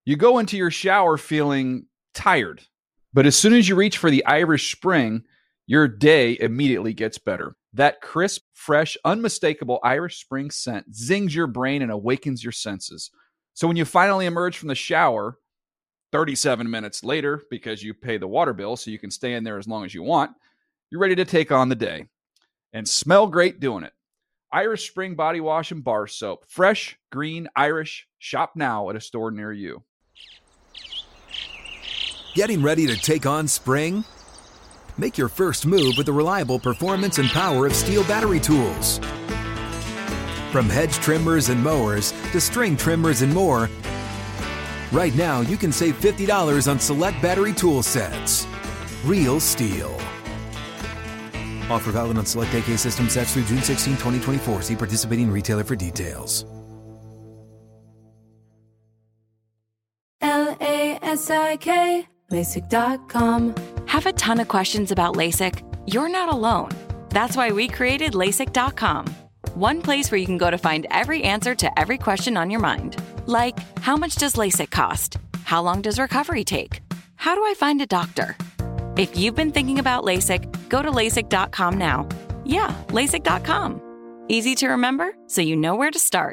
You go into your shower feeling tired, but as soon as you reach for the Irish Spring, your day immediately gets better. That crisp, fresh, unmistakable Irish Spring scent zings your brain and awakens your senses. So when you finally emerge from the shower 37 minutes later, because you pay the water bill so you can stay in there as long as you want, you're ready to take on the day and smell great doing it. Irish Spring Body Wash and Bar Soap. Fresh, green, Irish. Shop now at a store near you. Getting ready to take on spring? Make your first move with the reliable performance and power of Steel battery tools. From hedge trimmers and mowers to string trimmers and more, right now you can save $50 on select battery tool sets. Real Steel. Offer valid on select AK system sets through June 16, 2024. See participating retailer for details. LASIK, LASIK.com. Have a ton of questions about LASIK? You're not alone. That's why we created LASIK.com. One place where you can go to find every answer to every question on your mind. Like, how much does LASIK cost? How long does recovery take? How do I find a doctor? If you've been thinking about LASIK, go to LASIK.com now. Yeah, LASIK.com. Easy to remember, so you know where to start.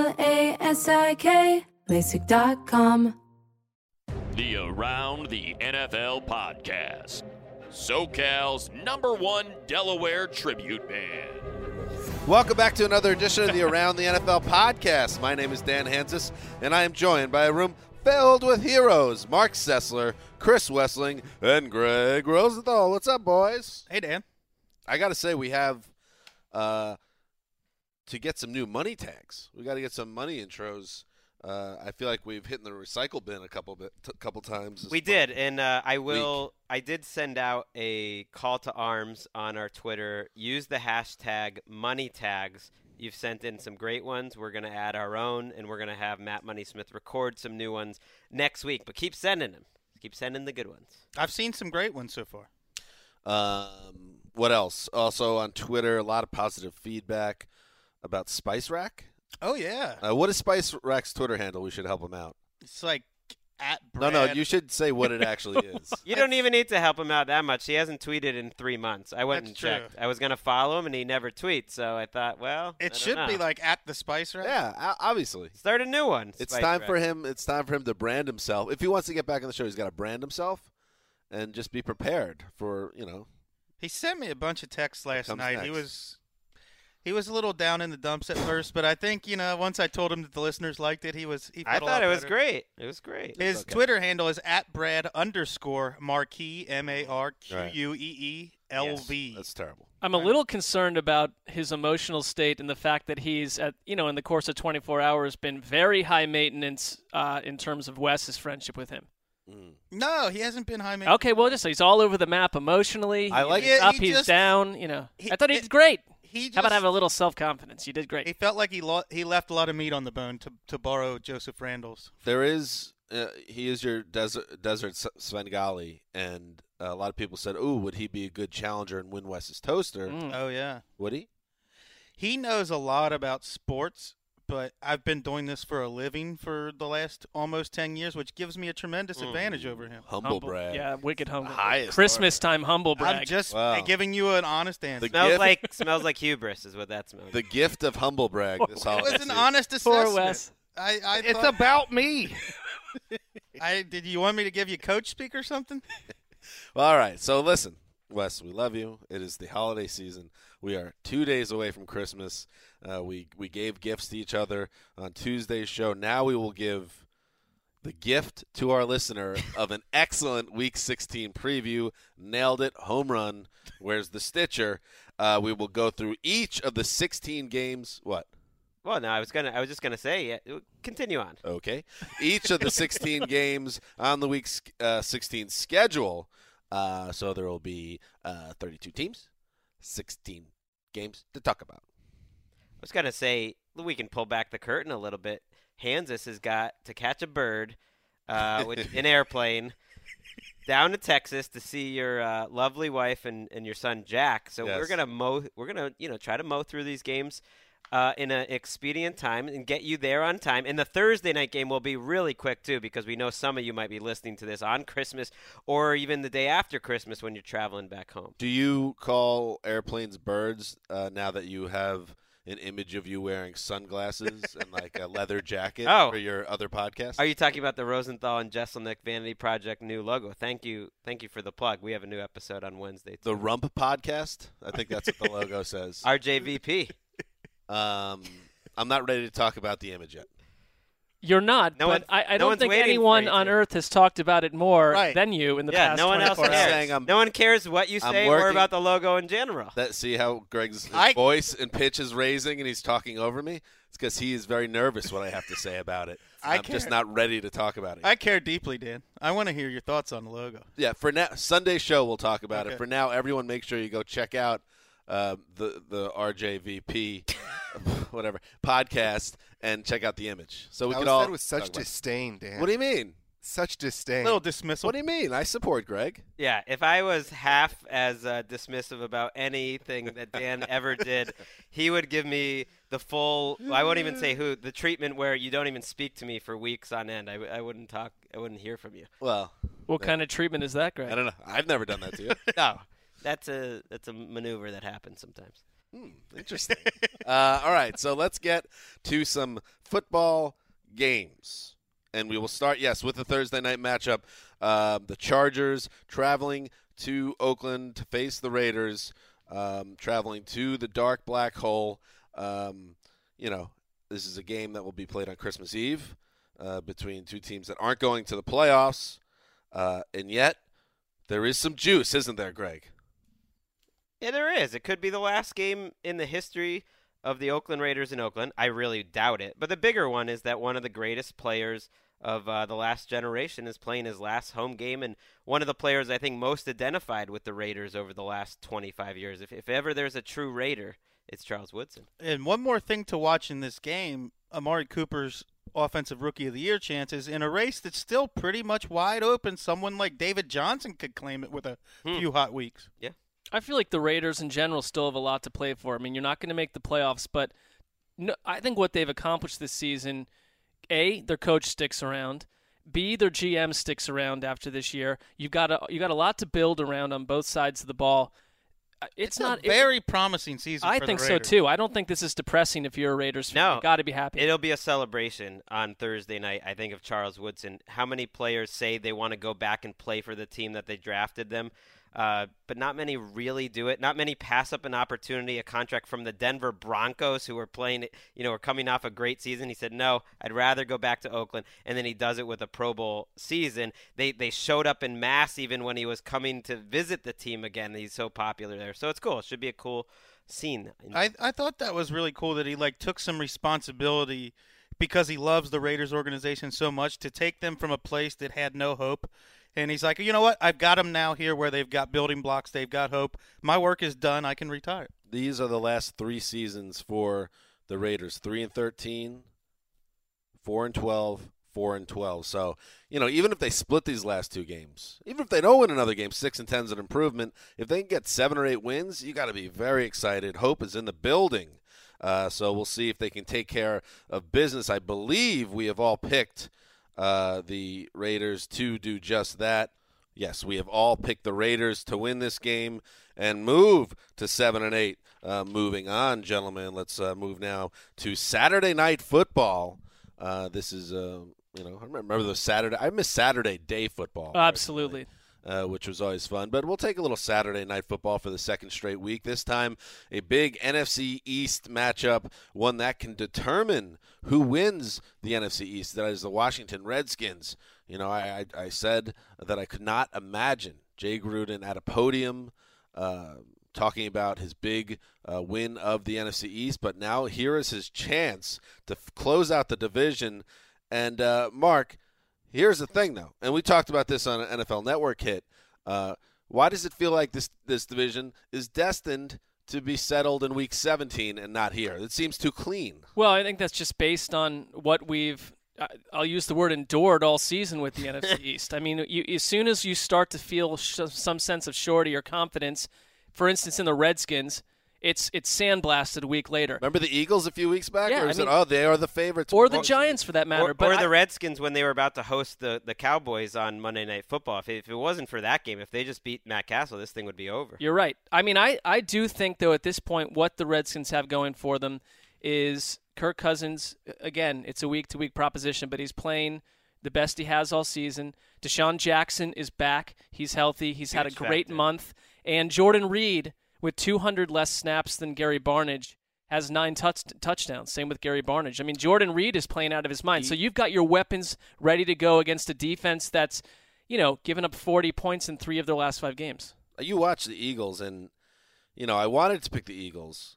LASIK, LASIK.com. The Around the NFL podcast. SoCal's #1 Delaware tribute band. Welcome back to another edition of the Around the NFL podcast. My name is Dan Hansis, and I am joined by a room filled with heroes. Mark Sessler, Chris Wessling, and Greg Rosenthal. What's up, boys? Hey, Dan. I got to say, we have to get some new money tags. We got to get some money intros. I feel like we've hit in the recycle bin a couple times. We did, and I did send out a call to arms on our Twitter. Use the hashtag #MoneyTags. You've sent in some great ones. We're going to add our own, and we're going to have Matt Moneysmith record some new ones next week. But keep sending them. Keep sending the good ones. I've seen some great ones so far. What else? Also on Twitter, a lot of positive feedback about Spice Rack. Oh, yeah. What is Spice Rack's Twitter handle? We should help him out. It's like @Brad. No, you should say what it actually is. You don't even need to help him out that much. He hasn't tweeted in 3 months. I went and checked. I was going to follow him, and he never tweets. So I thought, well, it should be like @the Spice Rack. Yeah, obviously. Start a new one. It's time for him. It's time for him to brand himself. If he wants to get back on the show, he's got to brand himself and just be prepared for, He sent me a bunch of texts last night. Next. He was a little down in the dumps at first, but I think, once I told him that the listeners liked it, I thought it was great. It was great. His Twitter handle is @Brad_Marquee, MARQUEELV. Yes, that's terrible. I'm a little concerned about his emotional state and the fact that he's in the course of 24 hours been very high maintenance in terms of Wes's friendship with him. No, he hasn't been high maintenance. Okay, well, he's all over the map emotionally. I like he's up, he's down. I thought he did great. How about have a little self-confidence? You did great. He felt like he left a lot of meat on the bone, to borrow Joseph Randall's. There is he is your desert Svengali, and a lot of people said, "Ooh, would he be a good challenger and win Wes's toaster?" Oh yeah, would he? He knows a lot about sports, but I've been doing this for a living for the last almost 10 years, which gives me a tremendous advantage over him. Humble brag. Yeah, wicked humble. Christmas time humble brag. I'm just giving you an honest answer. Smells like hubris is what that smells like. The gift of humble brag this holiday. It was an honest assessment. Poor Wes. It's about me. Did you want me to give you coach speak or something? Well, all right. So listen, Wes, we love you. It is the holiday season. We are 2 days away from Christmas. We gave gifts to each other on Tuesday's show. Now we will give the gift to our listener of an excellent Week 16 preview. Nailed it. Home run. Where's the Stitcher? We will go through each of the 16 games. What? Well, no, I was just gonna say, continue on. Okay. Each of the 16 games on the Week 16 schedule. So there will be 32 teams, 16 games to talk about. I was going to say, we can pull back the curtain a little bit. Hansis has got to catch a bird, an airplane, down to Texas to see your lovely wife and your son Jack. So yes. we're gonna try to mow through these games in an expedient time and get you there on time. And the Thursday night game will be really quick, too, because we know some of you might be listening to this on Christmas or even the day after Christmas when you're traveling back home. Do you call airplanes birds now that you have an image of you wearing sunglasses and like a leather jacket for your other podcast? Are you talking about the Rosenthal and Jesselnick Vanity Project new logo? Thank you for the plug. We have a new episode on Wednesday. The Rump Podcast? I think that's what the logo says. RJVP. I'm not ready to talk about the image yet. You're not, but I don't think anyone on Earth has talked about it more than you in the past 24 hours. No one cares what you say or about the logo in general. See how Greg's voice and pitch is raising and he's talking over me? It's because he is very nervous what I have to say about it. I'm just not ready to talk about it. I care deeply, Dan. I want to hear your thoughts on the logo. Yeah, for now, Sunday show we'll talk about it. For now, everyone make sure you go check out the RJVP whatever podcast and check out the image. So we could all said with such disdain, Dan. What do you mean? Such disdain. Little dismissal. What do you mean? I support Greg. Yeah, if I was half as dismissive about anything that Dan ever did, he would give me the full, I won't even say who, the treatment where you don't even speak to me for weeks on end. I wouldn't talk. I wouldn't hear from you. Well, what kind of treatment is that, Greg? I don't know. I've never done that to you. No. That's a maneuver that happens sometimes. Interesting. All right, so let's get to some football games. And we will start, with the Thursday night matchup. The Chargers traveling to Oakland to face the Raiders, traveling to the dark black hole. This is a game that will be played on Christmas Eve between two teams that aren't going to the playoffs. And yet, there is some juice, isn't there, Greg? Yeah, there is. It could be the last game in the history of the Oakland Raiders in Oakland. I really doubt it. But the bigger one is that one of the greatest players of the last generation is playing his last home game, and one of the players I think most identified with the Raiders over the last 25 years. If ever there's a true Raider, it's Charles Woodson. And one more thing to watch in this game, Amari Cooper's Offensive Rookie of the Year chances in a race that's still pretty much wide open. Someone like David Johnson could claim it with a few hot weeks. Yeah. I feel like the Raiders in general still have a lot to play for. I mean, you're not going to make the playoffs, but I think what they've accomplished this season, A, their coach sticks around. B, their GM sticks around after this year. You've got a lot to build around on both sides of the ball. It's not a very promising season. I for think the so Raiders. too. I don't think this is depressing if you're a Raiders fan. No, you got to be happy. It'll be a celebration on Thursday night, I think, of Charles Woodson. How many players say they want to go back and play for the team that they drafted them? But not many really do it. Not many pass up an opportunity, a contract from the Denver Broncos who were playing, were coming off a great season. He said, no, I'd rather go back to Oakland. And then he does it with a Pro Bowl season. They showed up in mass even when he was coming to visit the team again. He's so popular there. So it's cool. It should be a cool scene. I thought that was really cool that he took some responsibility because he loves the Raiders organization so much to take them from a place that had no hope. And he's like, you know what? I've got them now here where they've got building blocks. They've got hope. My work is done. I can retire. These are the last 3 seasons for the Raiders: 3-13, 4-12, 4-12. So, even if they split these last 2 games, even if they don't win another game, 6-10 is an improvement. If they can get 7 or 8 wins, you got to be very excited. Hope is in the building. So we'll see if they can take care of business. I believe we have all picked the Raiders to do just that. Yes, we have all picked the Raiders to win this game and move to 7-8. Moving on, gentlemen, let's move now to Saturday Night Football. This is, I remember the Saturday. I miss Saturday day football. Absolutely. Which was always fun. But we'll take a little Saturday Night Football for the second straight week. This time, a big NFC East matchup, one that can determine who wins the NFC East. That is the Washington Redskins. I said that I could not imagine Jay Gruden at a podium talking about his big win of the NFC East. But now here is his chance to close out the division. And, Mark, here's the thing, though, and we talked about this on an NFL Network hit. Why does it feel like this division is destined to be settled in Week 17 and not here? It seems too clean. Well, I think that's just based on what we've I'll use the word endured all season with the NFC East. I mean, as soon as you start to feel some sense of surety or confidence, for instance, in the Redskins, it's sandblasted a week later. Remember the Eagles a few weeks back? Yeah, Or was it, they are the favorites. Or the Giants, for that matter. Or the Redskins when they were about to host the Cowboys on Monday Night Football. If it wasn't for that game, if they just beat Matt Castle, this thing would be over. You're right. I mean, I do think, though, at this point, what the Redskins have going for them is Kirk Cousins. Again, it's a week-to-week proposition, but he's playing the best he has all season. Deshaun Jackson is back. He's healthy. He's had a great month. And Jordan Reed, with 200 less snaps than Gary Barnidge, has 9 touchdowns. Same with Gary Barnidge. I mean, Jordan Reed is playing out of his mind. So you've got your weapons ready to go against a defense that's, given up 40 points in 3 of their last 5 games. You watch the Eagles, and, I wanted to pick the Eagles.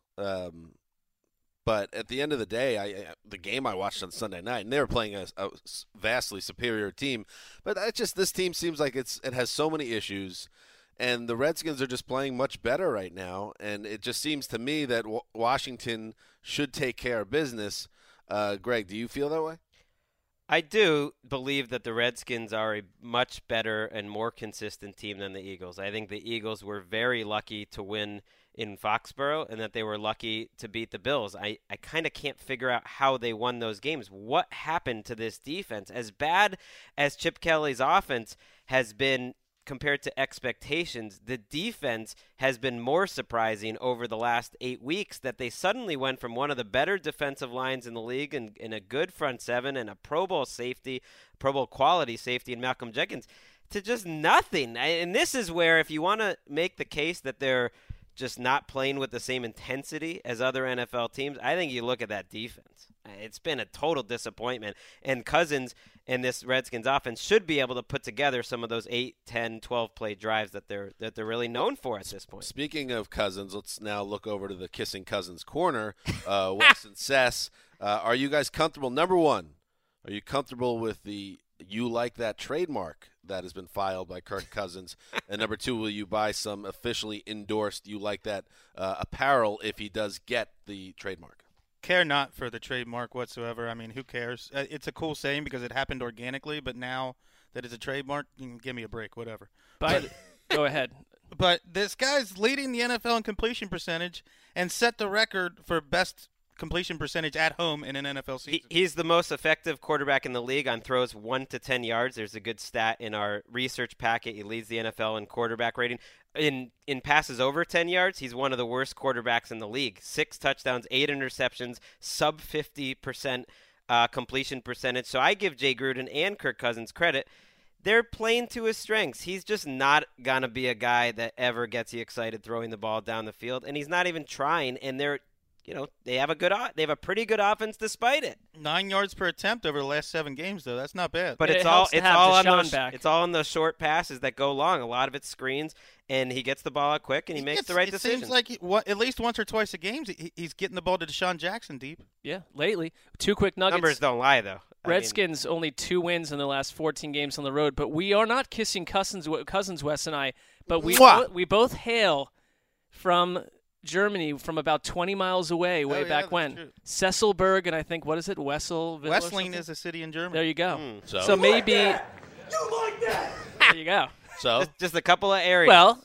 But at the end of the day, the game I watched on Sunday night, and they were playing a vastly superior team. But this team seems like it has so many issues, and the Redskins are just playing much better right now. And it just seems to me that Washington should take care of business. Greg, do you feel that way? I do believe that the Redskins are a much better and more consistent team than the Eagles. I think the Eagles were very lucky to win in Foxborough and that they were lucky to beat the Bills. I kind of can't figure out how they won those games. What happened to this defense? As bad as Chip Kelly's offense has been compared to expectations, the defense has been more surprising over the last 8 weeks, that they suddenly went from one of the better defensive lines in the league and in a good front seven and a Pro Bowl quality safety in Malcolm Jenkins to just nothing. And this is where, if you want to make the case that they're just not playing with the same intensity as other NFL teams, I think you look at that defense. It's been a total disappointment. And Cousins and this Redskins offense should be able to put together some of those 8, 10, 12-play drives that they're really known for at this point. Speaking of Cousins, let's now look over to the Kissing Cousins corner. Wes and Sess, are you guys comfortable? Number one, are you comfortable with the "you like that" trademark that has been filed by Kirk Cousins? And number two, will you buy some officially endorsed "you like that" apparel if he does get the trademark? Care not for the trademark whatsoever. I mean, who cares? It's a cool saying because it happened organically, but now that it's a trademark, you can give me a break, whatever. Go ahead. But this guy's leading the NFL in completion percentage and set the record for best completion percentage at home in an NFL season. He's the most effective quarterback in the league on throws 1 to 10 yards. There's a good stat in our research packet. He leads the NFL in quarterback rating. In passes over 10 yards, he's one of the worst quarterbacks in the league. 6 touchdowns, 8 interceptions, sub 50% completion percentage. So I give Jay Gruden and Kirk Cousins credit. They're playing to his strengths. He's just not going to be a guy that ever gets you excited throwing the ball down the field, and he's not even trying, and they have a pretty good offense despite it. 9 yards per attempt over the last 7 games, though. That's not bad. But it's all on those short passes that go long. A lot of it's screens, and he gets the ball out quick, and he makes the right decision. It seems like at least once or twice a game, he's getting the ball to Deshaun Jackson deep. Yeah, lately. 2 quick nuggets. Numbers don't lie, though. Redskins only 2 wins in the last 14 games on the road, but we are not kissing Cousins, Wes and I. But we both hail from Germany, from about 20 miles away, way back when. True. Sesselberg, and I think, what is it, Wesseling is a city in Germany. There you go. So maybe. You like that? There you go. So just a couple of areas. Well,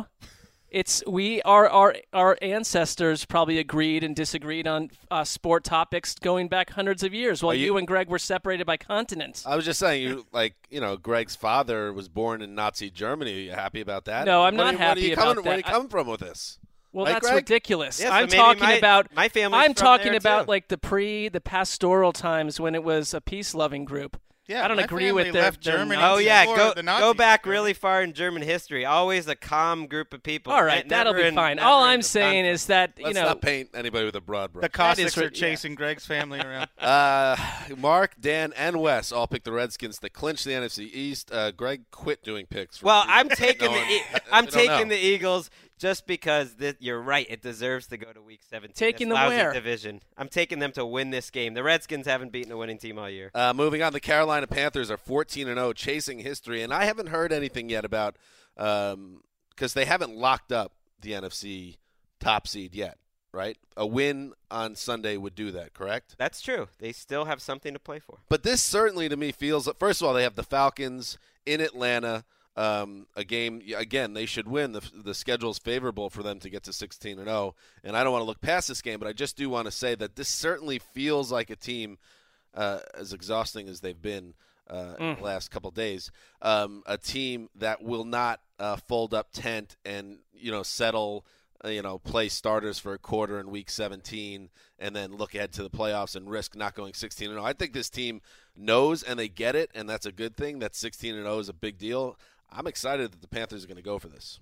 our ancestors probably agreed and disagreed on sport topics going back hundreds of years, while you and Greg were separated by continents. I was just saying, Greg's father was born in Nazi Germany. Are you happy about that? No, I'm not happy about that. Where are you coming from with this? Well, right, that's Greg? Ridiculous. Yes, I'm talking about my family. I'm talking about like the pastoral times when it was a peace-loving group. Yeah, I don't agree with their Germany. Oh yeah, go back really far in German history. Always a calm group of people. All right, that'll be fine. All I'm saying is that Let's not paint anybody with a broad brush. The Cossacks are chasing Greg's family around. Mark, Dan, and Wes all picked the Redskins to clinch the NFC East. Greg quit doing picks. I'm taking the Eagles. Just because you're right, it deserves to go to Week 17. Taking them where? Division. I'm taking them to win this game. The Redskins haven't beaten a winning team all year. Moving on, the Carolina Panthers are 14-0, chasing history, and I haven't heard anything yet about because they haven't locked up the NFC top seed yet, right? A win on Sunday would do that, correct? That's true. They still have something to play for. But this certainly to me feels – first of all, they have the Falcons in Atlanta. a game, again, they should win. The schedule is favorable for them to get to 16-0, and I don't want to look past this game, but I just do want to say that this certainly feels like a team, as exhausting as they've been in the last couple of days, a team that will not fold up tent and, settle, play starters for a quarter in Week 17 and then look ahead to the playoffs and risk not going 16-0. I think this team knows and they get it, and that's a good thing. That 16-0 is a big deal. I'm excited that the Panthers are going to go for this.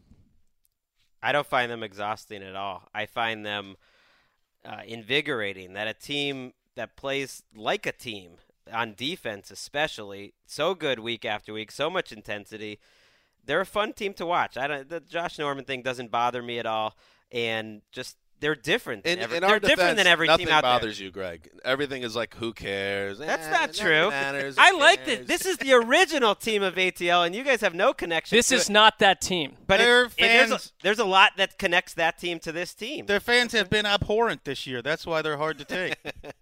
I don't find them exhausting at all. I find them invigorating, that a team that plays like a team, on defense especially, so good week after week, so much intensity. They're a fun team to watch. The Josh Norman thing doesn't bother me at all, and just they're different. They're different than every team out there. Nothing bothers you, Greg. Everything is like, who cares? That's not true. I like this. This is the original team of ATL, and you guys have no connection. This to is it. not that team. But there's a lot that connects that team to this team. Their fans have been abhorrent this year. That's why they're hard to take.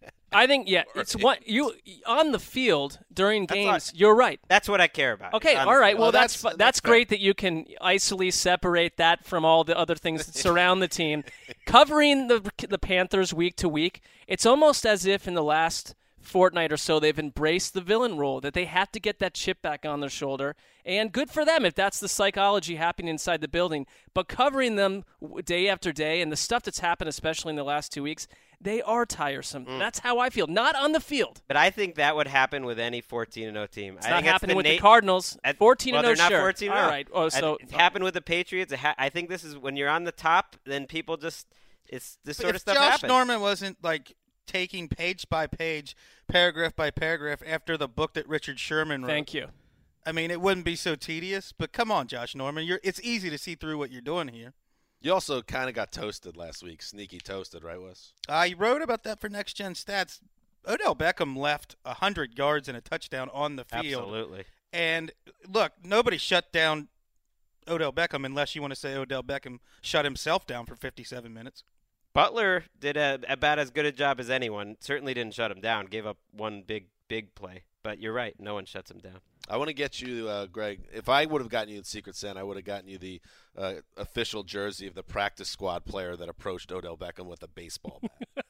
I think, it's what you on the field during games. You're right. That's what I care about. Okay, all right. Well, that's great that you can isolate, separate that from all the other things that surround the team. Covering the Panthers week to week, it's almost as if in the last fortnight or so they've embraced the villain role, that they have to get that chip back on their shoulder. And good for them if that's the psychology happening inside the building. But covering them day after day and the stuff that's happened, especially in the last 2 weeks, they are tiresome. That's how I feel. Not on the field. But I think that would happen with any 14-0 team. It's not happening with the Cardinals. 14-0, they're not sure. 14-0. All right. Oh, so it happened with the Patriots. I think this is when you're on the top, then people just this sort of stuff happens. If Josh Norman wasn't like taking page by page, paragraph by paragraph after the book that Richard Sherman wrote. Thank you. I mean, it wouldn't be so tedious. But come on, Josh Norman, it's easy to see through what you're doing here. You also kind of got toasted last week. Sneaky toasted, right, Wes? I wrote about that for Next Gen Stats. Odell Beckham left 100 yards and a touchdown on the field. Absolutely. And, look, nobody shut down Odell Beckham unless you want to say Odell Beckham shut himself down for 57 minutes. Butler did about as good a job as anyone. Certainly didn't shut him down. Gave up one big play. But you're right. No one shuts him down. I want to get you, Greg, if I would have gotten you the Secret Santa, I would have gotten you the official jersey of the practice squad player that approached Odell Beckham with a baseball bat.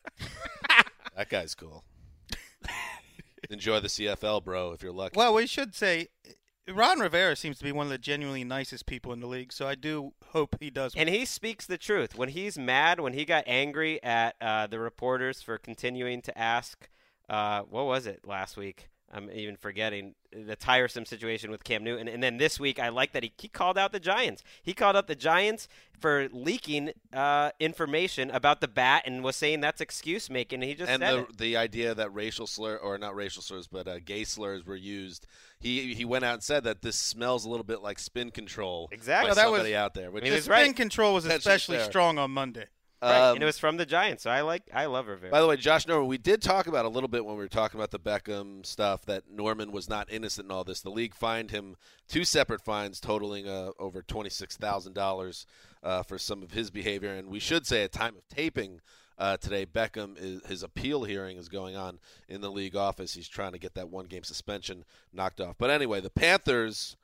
That guy's cool. Enjoy the CFL, bro, if you're lucky. Well, we should say Ron Rivera seems to be one of the genuinely nicest people in the league, so I do hope he does. And he speaks the truth. When he's mad, when he got angry at the reporters for continuing to ask, what was it last week? I'm even forgetting the tiresome situation with Cam Newton. And then this week, I like that he called out the Giants. He called out the Giants for leaking information about the bat and was saying that's excuse making. And he just said it. The idea that racial slur, or not racial slurs, but gay slurs were used. He went out and said that this smells a little bit like spin control. Exactly. By somebody out there. Which spin control was especially strong on Monday. Right, and it was from the Giants, so I love Rivera. By the way, Josh Norman, we did talk about a little bit when we were talking about the Beckham stuff that Norman was not innocent in all this. The league fined him 2 separate fines totaling over $26,000 for some of his behavior. And we should say at time of taping today, his appeal hearing is going on in the league office. He's trying to get that 1-game suspension knocked off. But anyway, the Panthers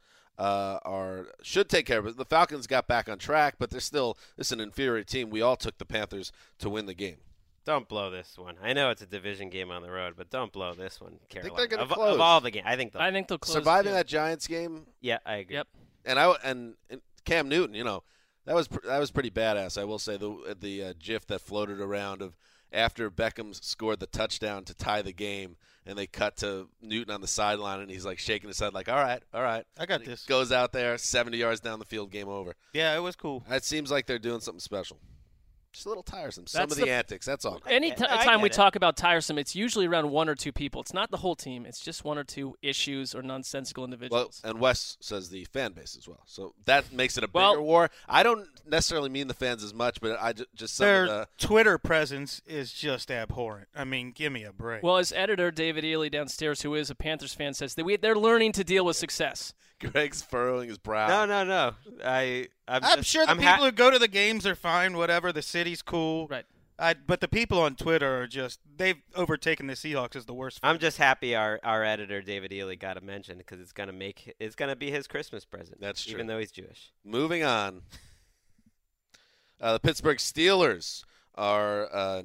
should take care of it. The Falcons got back on track, but it's an inferior team. We all took the Panthers to win the game. Don't blow this one. I know it's a division game on the road, but don't blow this one, Carolina. I think they're going to close. Of all the games, I think they'll close. Surviving that Giants game? Yeah, I agree. Yep. And Cam Newton, that was pretty badass. I will say the GIF that floated around of after Beckham scored the touchdown to tie the game, and they cut to Newton on the sideline, and he's like shaking his head like, all right. I got this. Goes out there, 70 yards down the field, game over. Yeah, it was cool. It seems like they're doing something special. Just a little tiresome. Some of the antics, that's all. Any time we talk about tiresome, it's usually around 1 or 2 people. It's not the whole team. It's just 1 or 2 issues or nonsensical individuals. Well, and Wes says the fan base as well. So that makes it a bigger war. I don't necessarily mean the fans as much, but I just some their of the Twitter presence is just abhorrent. I mean, give me a break. Well, as editor David Ely downstairs, who is a Panthers fan, says that they're learning to deal with success. Greg's furrowing his brow. No. I'm sure the people who go to the games are fine, whatever. The city's cool. Right. But the people on Twitter are they've overtaken the Seahawks as the worst. I'm just happy our editor David Ely got a mention because it's gonna be his Christmas present. That's true. Even though he's Jewish. Moving on. The Pittsburgh Steelers are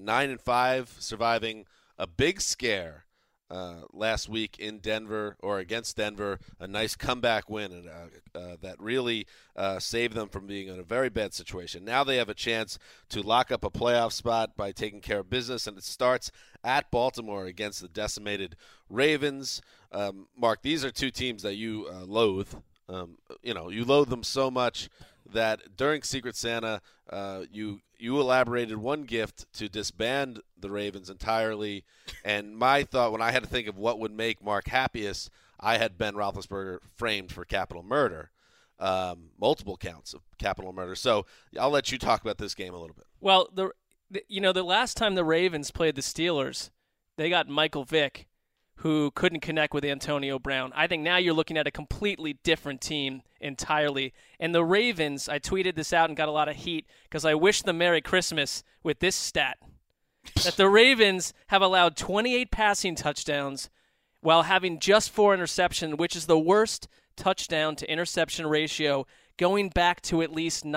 9-5, surviving a big scare last week in Denver, or against Denver, a nice comeback win that really saved them from being in a very bad situation. Now they have a chance to lock up a playoff spot by taking care of business, and it starts at Baltimore against the decimated Ravens. Mark, these are two teams that you loathe. You loathe them so much that during Secret Santa, you elaborated one gift to disband the Ravens entirely. And my thought, when I had to think of what would make Mark happiest, I had Ben Roethlisberger framed for capital murder, multiple counts of capital murder. So I'll let you talk about this game a little bit. Well, the last time the Ravens played the Steelers, they got Michael Vick, who couldn't connect with Antonio Brown. I think now you're looking at a completely different team entirely. And the Ravens, I tweeted this out and got a lot of heat because I wished them Merry Christmas with this stat, that the Ravens have allowed 28 passing touchdowns while having just 4 interceptions, which is the worst touchdown to interception ratio going back to at least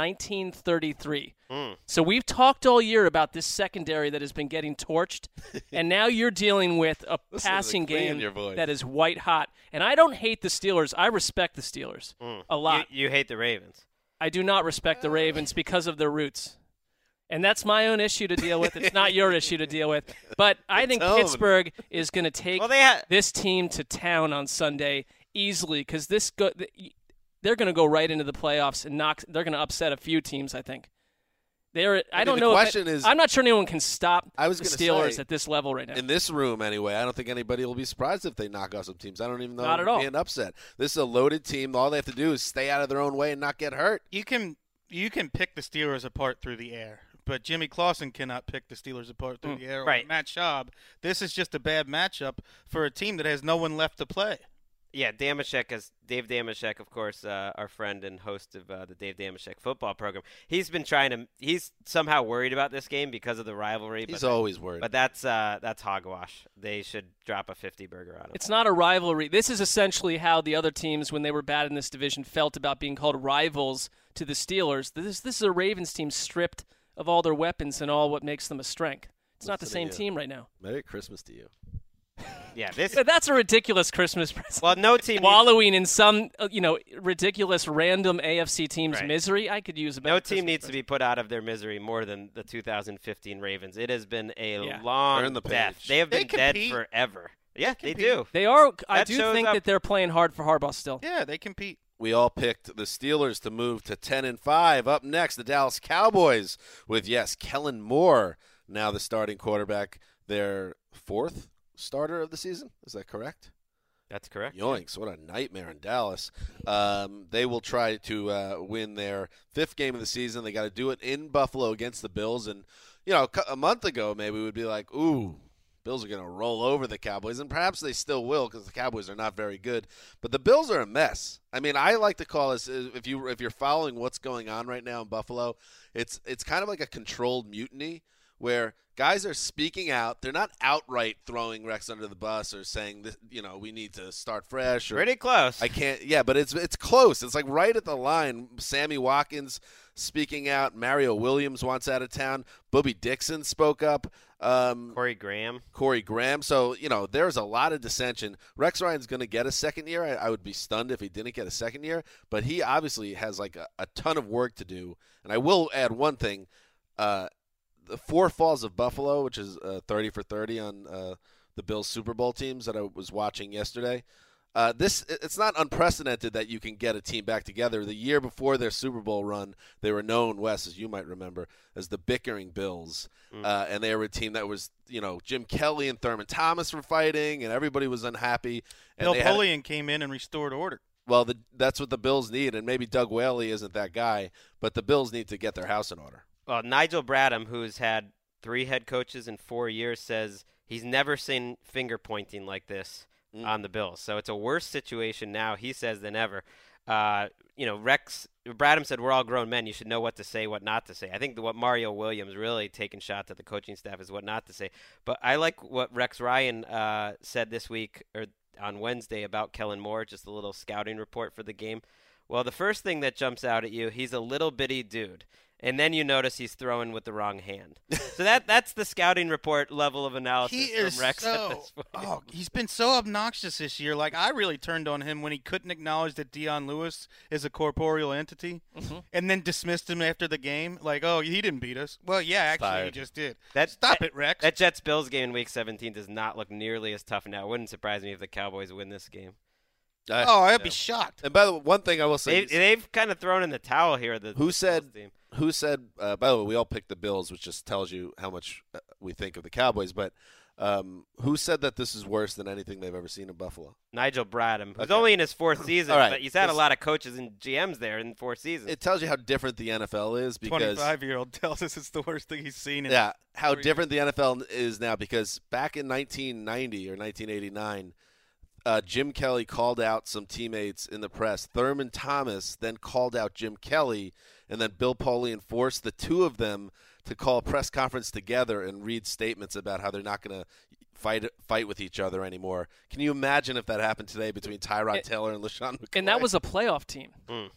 1933. So we've talked all year about this secondary that has been getting torched, and now you're dealing with a passing game that is white hot. And I don't hate the Steelers. I respect the Steelers a lot. You hate the Ravens. I do not respect the Ravens because of their roots. And that's my own issue to deal with. It's not your issue to deal with. But I think Pittsburgh is going to take this team to town on Sunday easily because they're going to go right into the playoffs and they're going to upset a few teams, I think. I'm not sure anyone can stop the Steelers at this level right now. In this room, anyway, I don't think anybody will be surprised if they knock off some teams. I don't even know not it at all. Be an upset. This is a loaded team. All they have to do is stay out of their own way and not get hurt. You can pick the Steelers apart through the air, but Jimmy Clausen cannot pick the Steelers apart through the air. Right. Or Matt Schaub. This is just a bad matchup for a team that has no one left to play. Yeah, Dave Damashek, of course, our friend and host of the Dave Damashek football program. He's somehow worried about this game because of the rivalry. He's always worried. But that's hogwash. They should drop a 50 burger on him. It's not a rivalry. This is essentially how the other teams, when they were bad in this division, felt about being called rivals to the Steelers. This is a Ravens team stripped of all their weapons and all what makes them a strength. It's not the same team right now. Merry Christmas to you. Yeah, that's a ridiculous Christmas present. Well, no team wallowing in some ridiculous random AFC team's misery. I could use a better No team needs to be put out of their misery more than the 2015 Ravens. It has been a long death. They have been dead forever. Yeah, they do. They are. I do think that they're playing hard for Harbaugh still. Yeah, they compete. We all picked the Steelers to move to 10-5. Up next, the Dallas Cowboys with Kellen Moore, now the starting quarterback, their 4th starter of the season. Is that correct? That's correct. Yoinks, what a nightmare in Dallas. They will try to win their 5th game of the season. They got to do it in Buffalo against the Bills. And, a month ago maybe we would be like, ooh, Bills are going to roll over the Cowboys. And perhaps they still will because the Cowboys are not very good. But the Bills are a mess. I mean, I like to call this, if you're following what's going on right now in Buffalo, it's kind of like a controlled mutiny where guys are speaking out. They're not outright throwing Rex under the bus or saying that, we need to start fresh. Or, pretty close. I can't. Yeah, but it's close. It's like right at the line. Sammy Watkins speaking out. Mario Williams wants out of town. Bobby Dixon spoke up. Corey Graham. So, there's a lot of dissension. Rex Ryan's going to get a second year. I would be stunned if he didn't get a second year. But he obviously has like a ton of work to do. And I will add one thing. The 4 falls of Buffalo, which is 30 for 30 on the Bills Super Bowl teams that I was watching yesterday. It's not unprecedented that you can get a team back together. The year before their Super Bowl run, they were known, Wes, as you might remember, as the Bickering Bills. And they were a team that was, Jim Kelly and Thurman Thomas were fighting, and everybody was unhappy. And Bill Polian came in and restored order. Well, that's what the Bills need, and maybe Doug Whaley isn't that guy, but the Bills need to get their house in order. Well, Nigel Bradham, who's had 3 head coaches in 4 years, says he's never seen finger pointing like this on the Bills. So it's a worse situation now, he says, than ever. Rex Bradham said we're all grown men. You should know what to say, what not to say. I think what Mario Williams really taking shots at the coaching staff is what not to say. But I like what Rex Ryan said this week or on Wednesday about Kellen Moore, just a little scouting report for the game. Well, the first thing that jumps out at you, he's a little bitty dude. And then you notice he's throwing with the wrong hand. So that's the scouting report level of analysis He is from Rex at this point. He's been so obnoxious this year. Like, I really turned on him when he couldn't acknowledge that Dion Lewis is a corporeal entity and then dismissed him after the game. Like, oh, he didn't beat us. Well, yeah, actually, he just did. Stop it, Rex. That Jets-Bills game in Week 17 does not look nearly as tough now. It wouldn't surprise me if the Cowboys win this game. I'd be shocked. And by the way, one thing I will say, they've kind of thrown in the towel here. Who said? By the way, we all picked the Bills, which just tells you how much we think of the Cowboys. But who said that this is worse than anything they've ever seen in Buffalo? Nigel Bradham, who's only in his fourth season, right. but he's had a lot of coaches and GMs there in 4 seasons. It tells you how different the NFL is. Because 25-year-old tells us it's the worst thing he's seen. How different the NFL is now. Because back in 1990 or 1989. Jim Kelly called out some teammates in the press. Thurman Thomas then called out Jim Kelly, and then Bill Polian forced the two of them to call a press conference together and read statements about how they're not going to fight with each other anymore. Can you imagine if that happened today between Tyrod Taylor and LaShawn McCoy? And that was a playoff team.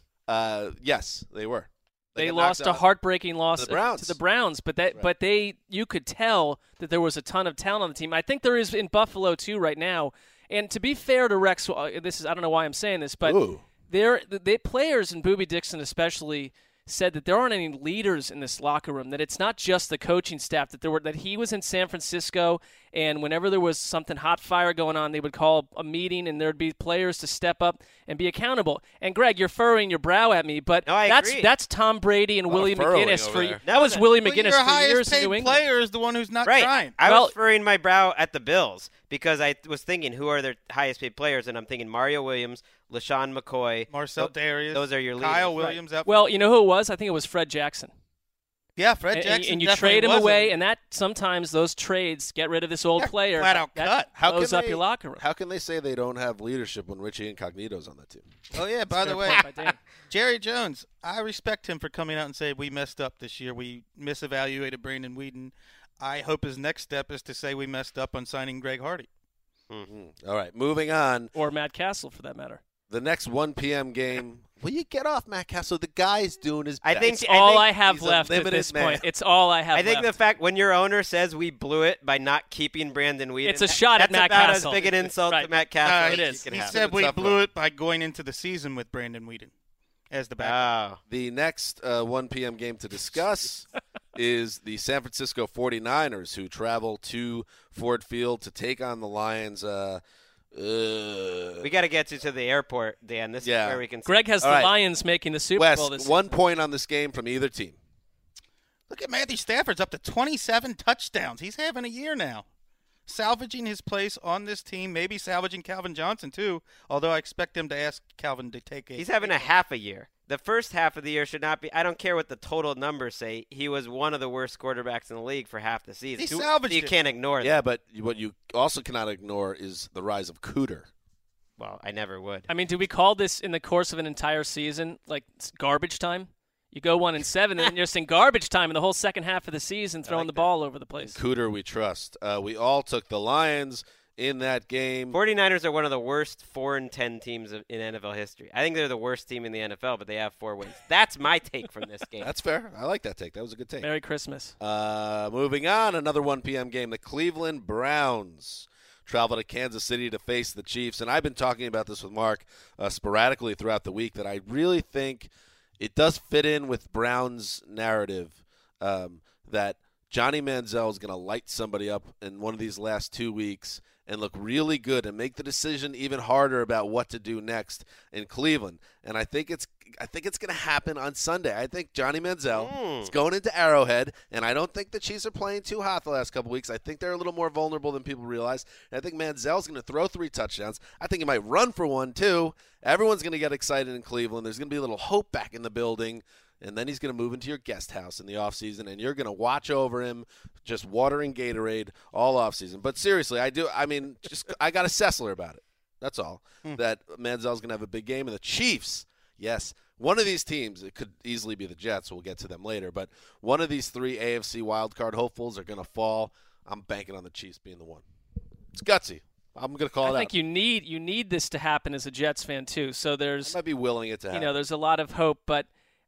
Yes, they were. They lost a heartbreaking loss to the Browns, but you could tell that there was a ton of talent on the team. I think there is in Buffalo too right now. And to be fair to Rex, I don't know why I'm saying this, but the players and Boobie Dixon especially said that there aren't any leaders in this locker room, that it's not just the coaching staff, that he was in San Francisco, and whenever there was something hot fire going on, they would call a meeting, and there'd be players to step up and be accountable. And Greg, you're furrowing your brow at me, but that's Tom Brady and Willie McGinnis. That was Willie McGinnis for years in New England. Player is the one who's not trying. I was furrowing my brow at the Bills because I was thinking, who are their highest paid players? And I'm thinking Mario Williams, LaShawn McCoy, Marcel Darius. Those are your leaders. Kyle Williams. Right. Well, you know who it was? I think it was Fred Jackson. Yeah, Fred Jackson. And you trade him away, and that sometimes those trades get rid of this old player. Flat out cut. Blows up your locker room. How can they say they don't have leadership when Richie Incognito's on that team? Oh, yeah, by the way, Jerry Jones, I respect him for coming out and saying we messed up this year. We misevaluated Brandon Weeden. I hope his next step is to say we messed up on signing Greg Hardy. Mm-hmm. All right, moving on. Or Matt Castle, for that matter. The next 1 p.m. game. Will you get off Matt Castle? The guy's doing his best. It's all I have left at this point. It's all I have left. I think the fact when your owner says we blew it by not keeping Brandon Weeden, it's a shot at Matt Castle. That's about as big an insult to Matt Castle. It is. He said we blew it by going into the season with Brandon Weeden as the backup. The next 1 p.m. game to discuss is the San Francisco 49ers, who travel to Ford Field to take on the Lions. We got to get you to the airport, Dan. This is where we can. Greg has the Lions making the Super Bowl this season. 1 point on this game from either team. Look at Matthew Stafford's up to 27 touchdowns. He's having a year now, salvaging his place on this team. Maybe salvaging Calvin Johnson too. Although I expect him to ask Calvin to take He's having a half a year. The first half of the year should not be. I don't care what the total numbers say. He was one of the worst quarterbacks in the league for half the season. He salvaged You can't ignore that. Yeah, but what you also cannot ignore is the rise of Cooter. Well, I never would. I mean, do we call this in the course of an entire season like garbage time? You go 1-7, and then you're just in garbage time in the whole second half of the season, throwing the ball over the place. Cooter, we trust. We all took the Lions in that game. 49ers are one of the worst 4-10 teams in NFL history. I think they're the worst team in the NFL, but they have 4 wins. That's my take from this game. That's fair. I like that take. That was a good take. Merry Christmas. Moving on, another 1 p.m. game. The Cleveland Browns travel to Kansas City to face the Chiefs. And I've been talking about this with Mark sporadically throughout the week, that I really think it does fit in with Brown's narrative that Johnny Manziel is going to light somebody up in one of these last 2 weeks and look really good and make the decision even harder about what to do next in Cleveland. And I think it's going to happen on Sunday. I think Johnny Manziel is going into Arrowhead, and I don't think the Chiefs are playing too hot the last couple weeks. I think they're a little more vulnerable than people realize. And I think Manziel's going to throw 3 touchdowns. I think he might run for 1 too. Everyone's going to get excited in Cleveland. There's going to be a little hope back in the building. And then he's going to move into your guest house in the offseason, and you're going to watch over him just watering Gatorade all offseason. But seriously, I got a Sessler about it. That's all. That Manziel's going to have a big game. And the Chiefs, Yes. One of these teams, it could easily be the Jets. We'll get to them later. But one of these 3 AFC wildcard hopefuls are going to fall. I'm banking on the Chiefs being the one. It's gutsy. I'm going to call it out. I think you need this to happen as a Jets fan too. So there's I might be willing it to happen. There's a lot of hope, but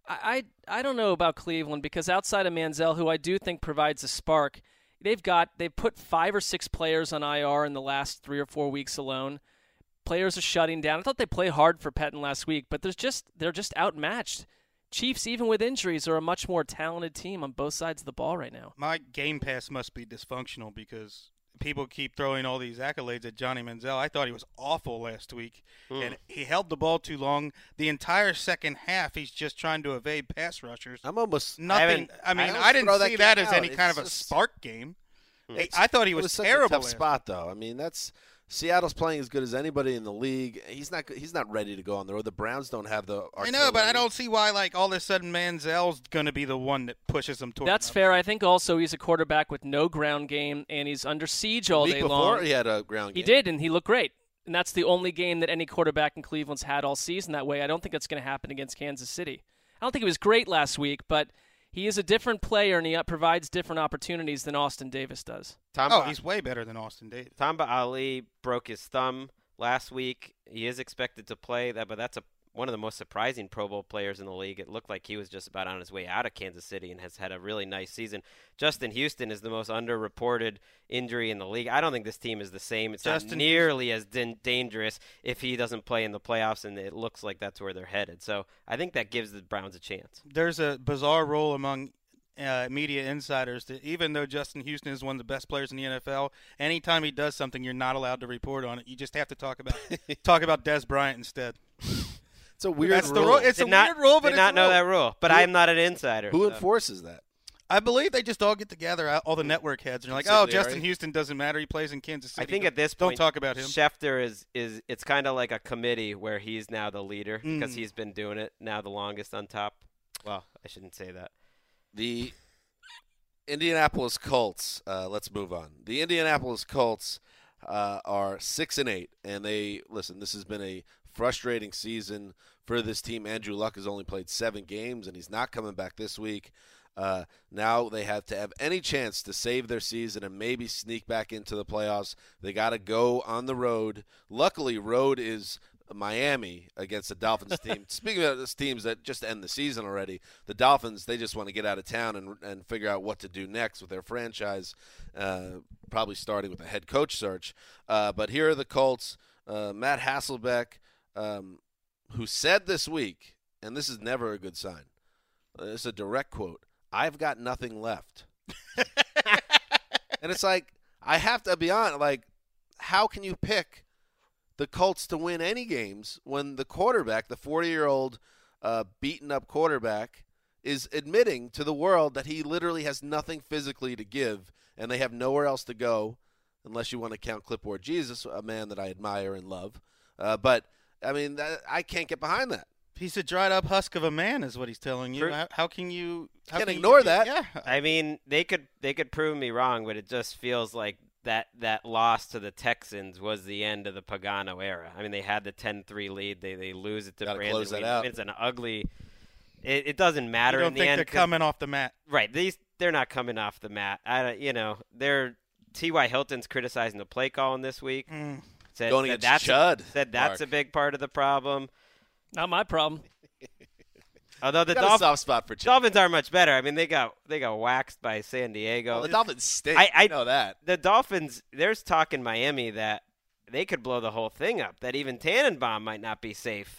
I don't know about Cleveland because outside of Manziel, who I do think provides a spark, they've put 5 or 6 players on IR in the last 3 or 4 weeks alone. Players are shutting down. I thought they played hard for Pettin last week, but they're just outmatched. Chiefs, even with injuries, are a much more talented team on both sides of the ball right now. My Game Pass must be dysfunctional because people keep throwing all these accolades at Johnny Manziel. I thought he was awful last week, and he held the ball too long. The entire second half, he's just trying to evade pass rushers. I'm almost nothing. I didn't see that as any kind of a spark game. I thought he was terrible. Such a tough spot, though. I mean, Seattle's playing as good as anybody in the league. He's not ready to go on the road. The Browns don't have the artillery. I know, but I don't see why all of a sudden Manziel's going to be the one that pushes him toward. That's fair. I think also he's a quarterback with no ground game, and he's under siege all day long. Before he had a ground game. He did, and he looked great. And that's the only game that any quarterback in Cleveland's had all season that way. I don't think that's going to happen against Kansas City. I don't think he was great last week, but he is a different player, and he provides different opportunities than Austin Davis does. He's way better than Austin Davis. Tamba Ali broke his thumb last week. He is expected to play that, but that's one of the most surprising Pro Bowl players in the league. It looked like he was just about on his way out of Kansas City and has had a really nice season. Justin Houston is the most underreported injury in the league. I don't think this team is the same. It's not nearly as dangerous if he doesn't play in the playoffs, and it looks like that's where they're headed. So I think that gives the Browns a chance. There's a bizarre rule among media insiders that even though Justin Houston is one of the best players in the NFL, anytime he does something, you're not allowed to report on it. You just have to talk about Des Bryant instead. It's a weird rule. It's a weird rule, but did not know that rule. But I'm not an insider. Who enforces that? I believe they just all get together, all the network heads, and you're like, Justin Houston doesn't matter. He plays in Kansas City. I think at this point, don't talk about him. Schefter is it's kind of like a committee where he's now the leader because he's been doing it now the longest on top. Well, I shouldn't say that. The Indianapolis Colts. Let's move on. The Indianapolis Colts are 6-8, and this has been a frustrating season for this team. Andrew Luck has only played 7 games, and he's not coming back this week. Now they have to have any chance to save their season and maybe sneak back into the playoffs. They got to go on the road. Luckily, road is Miami against the Dolphins team. Speaking of those teams that just end the season already, the Dolphins, they just want to get out of town and figure out what to do next with their franchise, probably starting with a head coach search. But here are the Colts. Matt Hasselbeck, who said this week, and this is never a good sign, it's a direct quote, "I've got nothing left." And it's like, I have to be honest, like, how can you pick the Colts to win any games when the quarterback, the 40-year-old beaten-up quarterback, is admitting to the world that he literally has nothing physically to give, and they have nowhere else to go, unless you want to count Clipboard Jesus, a man that I admire and love. But, I mean, I can't get behind that. He's a dried-up husk of a man, is what he's telling you. How can you? Can't ignore that. Yeah. I mean, they could prove me wrong, but it just feels like that loss to the Texans was the end of the Pagano era. I mean, they had the 10-3 lead. They lose it to Brandon. Close that out. It's an ugly. It doesn't matter you in don't the think end. They're coming off the mat, right? They're not coming off the mat. They're T.Y. Hilton's criticizing the play calling this week. Said that's a big part of the problem. Not my problem. Although the Dolphins, soft spot for Dolphins are much better. I mean, they got waxed by San Diego. Well, the Dolphins stink. I know that. The Dolphins, there's talk in Miami that they could blow the whole thing up. That even Tannenbaum might not be safe.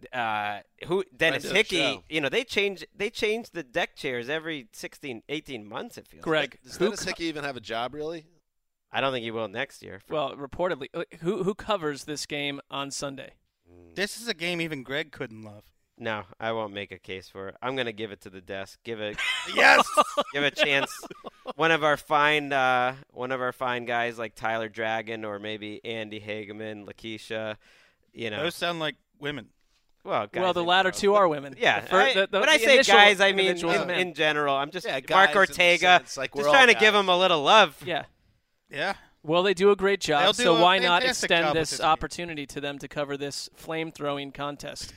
Dennis Hickey, they change the deck chairs every 18 months. It feels. Greg, does Dennis Hickey even have a job really? I don't think he will next year. Well, reportedly, who covers this game on Sunday? This is a game even Greg couldn't love. No, I won't make a case for it. I'm going to give it to the desk. Yes, give a chance. One of our fine guys like Tyler Dragon or maybe Andy Hageman, Lakeisha. Those sound like women. Well, the latter two are women. Yeah, when I say guys, I mean in general. I'm just Mark Ortega. Just trying to give him a little love. Yeah. Yeah. Well, they do a great job, They'll do so a why not fantastic extend job with this this game. opportunity to them to cover this flame-throwing contest?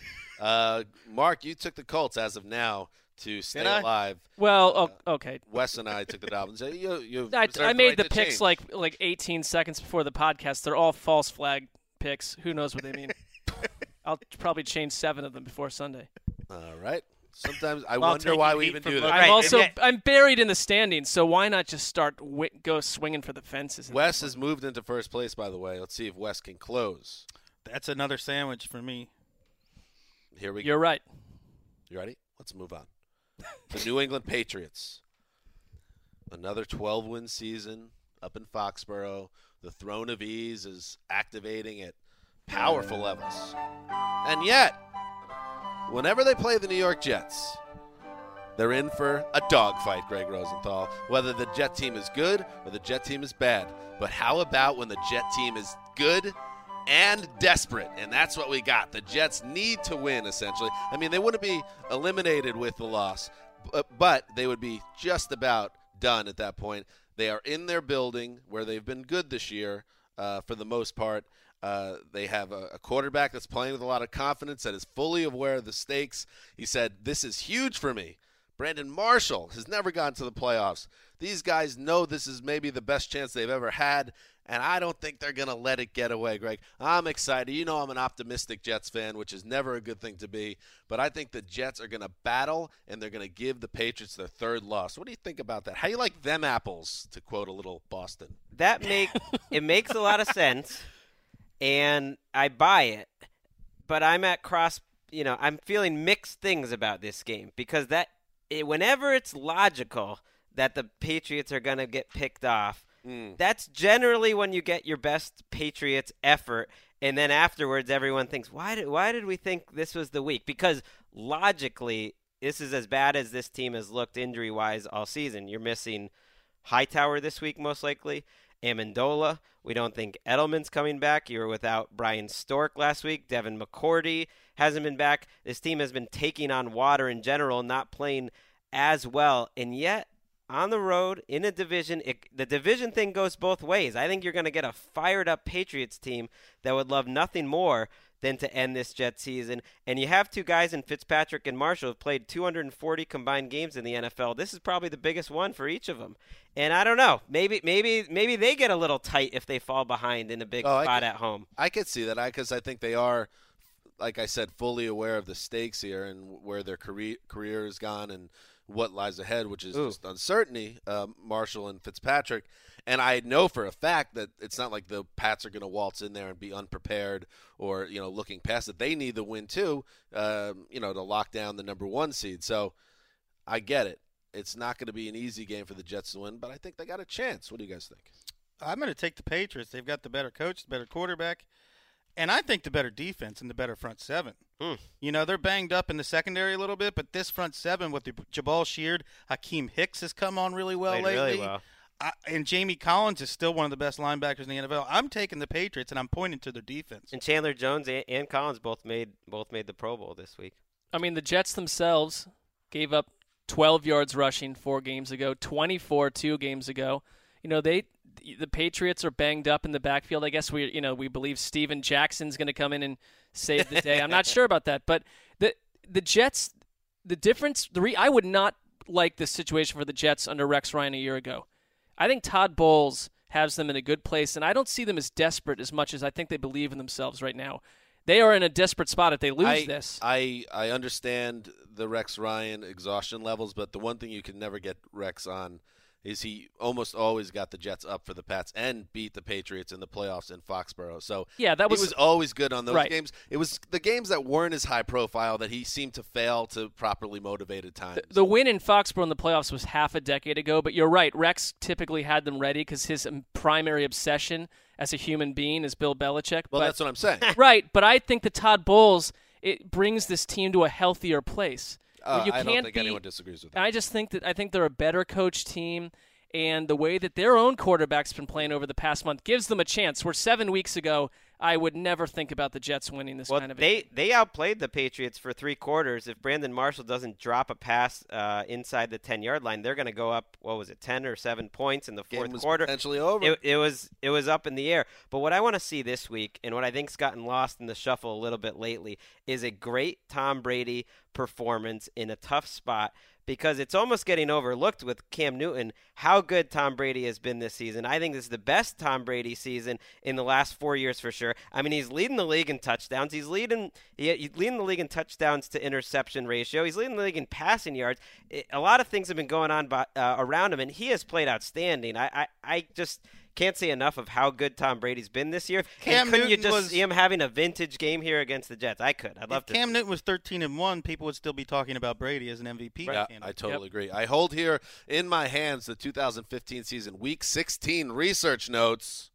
Mark, you took the Colts as of now to stay alive. Well, okay. Wes and I took the Dolphins. You I made the picks like 18 seconds before the podcast. They're all false flag picks. Who knows what they mean? I'll probably change 7 of them before Sunday. All right. Sometimes I wonder why we even do that. I'm buried in the standings, so why not just go swinging for the fences? Wes has moved into first place, by the way. Let's see if Wes can close. That's another sandwich for me. Here we go. You're right. You ready? Let's move on. The New England Patriots. Another 12-win season up in Foxborough. The throne of ease is activating at powerful levels. And yet, whenever they play the New York Jets, they're in for a dogfight, Greg Rosenthal, whether the Jet team is good or the Jet team is bad. But how about when the Jet team is good and desperate? And that's what we got. The Jets need to win, essentially. I mean, they wouldn't be eliminated with the loss, but they would be just about done at that point. They are in their building where they've been good this year for the most part. They have a quarterback that's playing with a lot of confidence, that is fully aware of the stakes. He said, "This is huge for me." Brandon Marshall has never gotten to the playoffs. These guys know this is maybe the best chance they've ever had, and I don't think they're going to let it get away, Greg. I'm excited. You know I'm an optimistic Jets fan, which is never a good thing to be, but I think the Jets are going to battle, and they're going to give the Patriots their third loss. What do you think about that? How do you like them apples, to quote a little Boston? It makes a lot of sense, and I buy it, but I'm I'm feeling mixed things about this game because whenever it's logical that the Patriots are going to get picked off, that's generally when you get your best Patriots effort, and then afterwards everyone thinks, why did we think this was the week? Because logically, this is as bad as this team has looked injury-wise all season. You're missing Hightower this week, most likely, Amendola. We don't think Edelman's coming back. You were without Brian Stork last week. Devin McCourty hasn't been back. This team has been taking on water in general, not playing as well. And yet, on the road, in a division, the division thing goes both ways. I think you're going to get a fired-up Patriots team that would love nothing more than to end this Jet season. And you have two guys in Fitzpatrick and Marshall who have played 240 combined games in the NFL. This is probably the biggest one for each of them. And I don't know. Maybe they get a little tight if they fall behind in a big spot at home. I could see that because I think they are, like I said, fully aware of the stakes here and where their career has gone and what lies ahead, which is just uncertainty, Marshall and Fitzpatrick. And I know for a fact that it's not like the Pats are going to waltz in there and be unprepared or, looking past it. They need the win too, to lock down the number 1 seed. So I get it. It's not going to be an easy game for the Jets to win, but I think they got a chance. What do you guys think? I'm going to take the Patriots. They've got the better coach, the better quarterback, and I think the better defense and the better front seven. They're banged up in the secondary a little bit, but this front seven with the Jabal Sheard, Hakeem Hicks has come on really well lately. Really well. And Jamie Collins is still one of the best linebackers in the NFL. I'm taking the Patriots, and I'm pointing to their defense. And Chandler Jones and Collins both made the Pro Bowl this week. I mean, the Jets themselves gave up 12 yards rushing 4 games ago, 24 2 games ago. The Patriots are banged up in the backfield. I guess we believe Steven Jackson's going to come in and save the day. I'm not sure about that, but the Jets, the difference, I would not like the situation for the Jets under Rex Ryan a year ago. I think Todd Bowles has them in a good place, and I don't see them as desperate as much as I think they believe in themselves right now. They are in a desperate spot if they lose this. I understand the Rex Ryan exhaustion levels, but the one thing you can never get Rex on is he almost always got the Jets up for the Pats and beat the Patriots in the playoffs in Foxborough. So yeah, he was always good on those right. games. It was the games that weren't as high profile that he seemed to fail to properly motivate at times. The win in Foxborough in the playoffs was half a decade ago, but you're right. Rex typically had them ready because his primary obsession as a human being is Bill Belichick. Well, that's what I'm saying. Right, but I think that Todd Bowles, it brings this team to a healthier place. I don't think anyone disagrees with that. I just think I think they're a better coach team, and the way that their own quarterback's been playing over the past month gives them a chance. Where 7 weeks ago, I would never think about the Jets winning this kind of a game. They outplayed the Patriots for 3 quarters. If Brandon Marshall doesn't drop a pass inside the 10-yard line, they're going to go up, 10 or 7 points in the fourth quarter. Potentially over. It was up in the air. But what I want to see this week, and what I think's gotten lost in the shuffle a little bit lately, is a great Tom Brady performance in a tough spot, because it's almost getting overlooked with Cam Newton how good Tom Brady has been this season. I think this is the best Tom Brady season in the last 4 years for sure. I mean, he's leading the league in touchdowns. He's leading the league in touchdowns to interception ratio. He's leading the league in passing yards. A lot of things have been going on around him, and he has played outstanding. I just can't say enough of how good Tom Brady's been this year. Couldn't you just see him having a vintage game here against the Jets? I could. I'd love to. If Cam Newton was 13-1, people would still be talking about Brady as an MVP. Yeah, I totally agree. I hold here in my hands the 2015 season Week 16 research notes.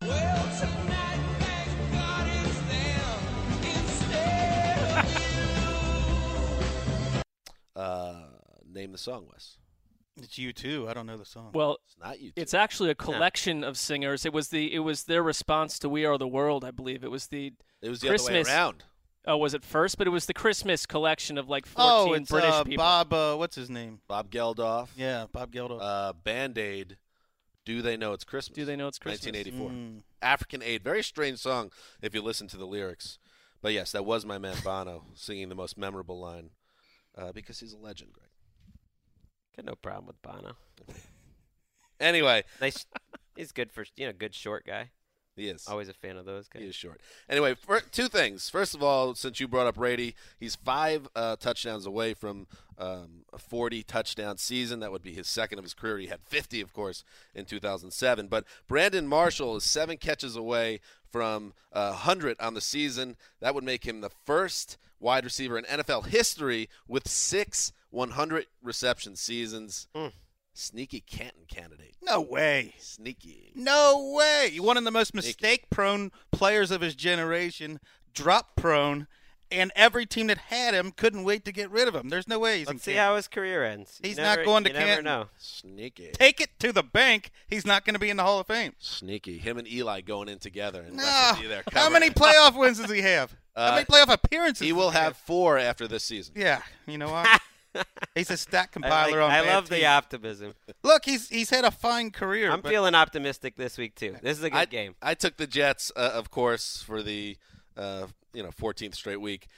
Name the song, Wes. It's U2. I don't know the song. Well, it's not U2. It's actually a collection of singers. It was their response to "We Are the World," I believe. It was the Christmas, other way around. Oh, was it first? But it was the Christmas collection of like 14 British people. Bob, what's his name? Bob Geldof. Yeah, Bob Geldof. Band-Aid. Do They Know It's Christmas? Do They Know It's Christmas? 1984. African Aid. Very strange song if you listen to the lyrics. But yes, that was my man Bono singing the most memorable line because he's a legend, Greg. Got no problem with Bono. Anyway. Nice. He's good for, good short guy. He is. Always a fan of those guys. He is short. Anyway, two things. First of all, since you brought up Brady, he's 5 touchdowns away from a 40-touchdown season. That would be his second of his career. He had 50, of course, in 2007. But Brandon Marshall is 7 catches away from 100 on the season. That would make him the first wide receiver in NFL history with 6 100-reception seasons. Sneaky Canton candidate. No way. Sneaky. No way. One of the most mistake-prone players of his generation, drop-prone, and every team that had him couldn't wait to get rid of him. There's no way he's Let's in see Canton. how his career ends. He's not going to Canton. You never know. Sneaky. Take it to the bank. He's not going to be in the Hall of Fame. Sneaky. Him and Eli going in together. And No. How many playoff wins does he have? How many playoff appearances? He will have 4 after this season. Yeah. You know what? He's a stat compiler on I bad love the teams. optimism. Look, he's had a fine career. I'm feeling optimistic this week too. This is a good game. I took the Jets, of course, for the 14th straight week,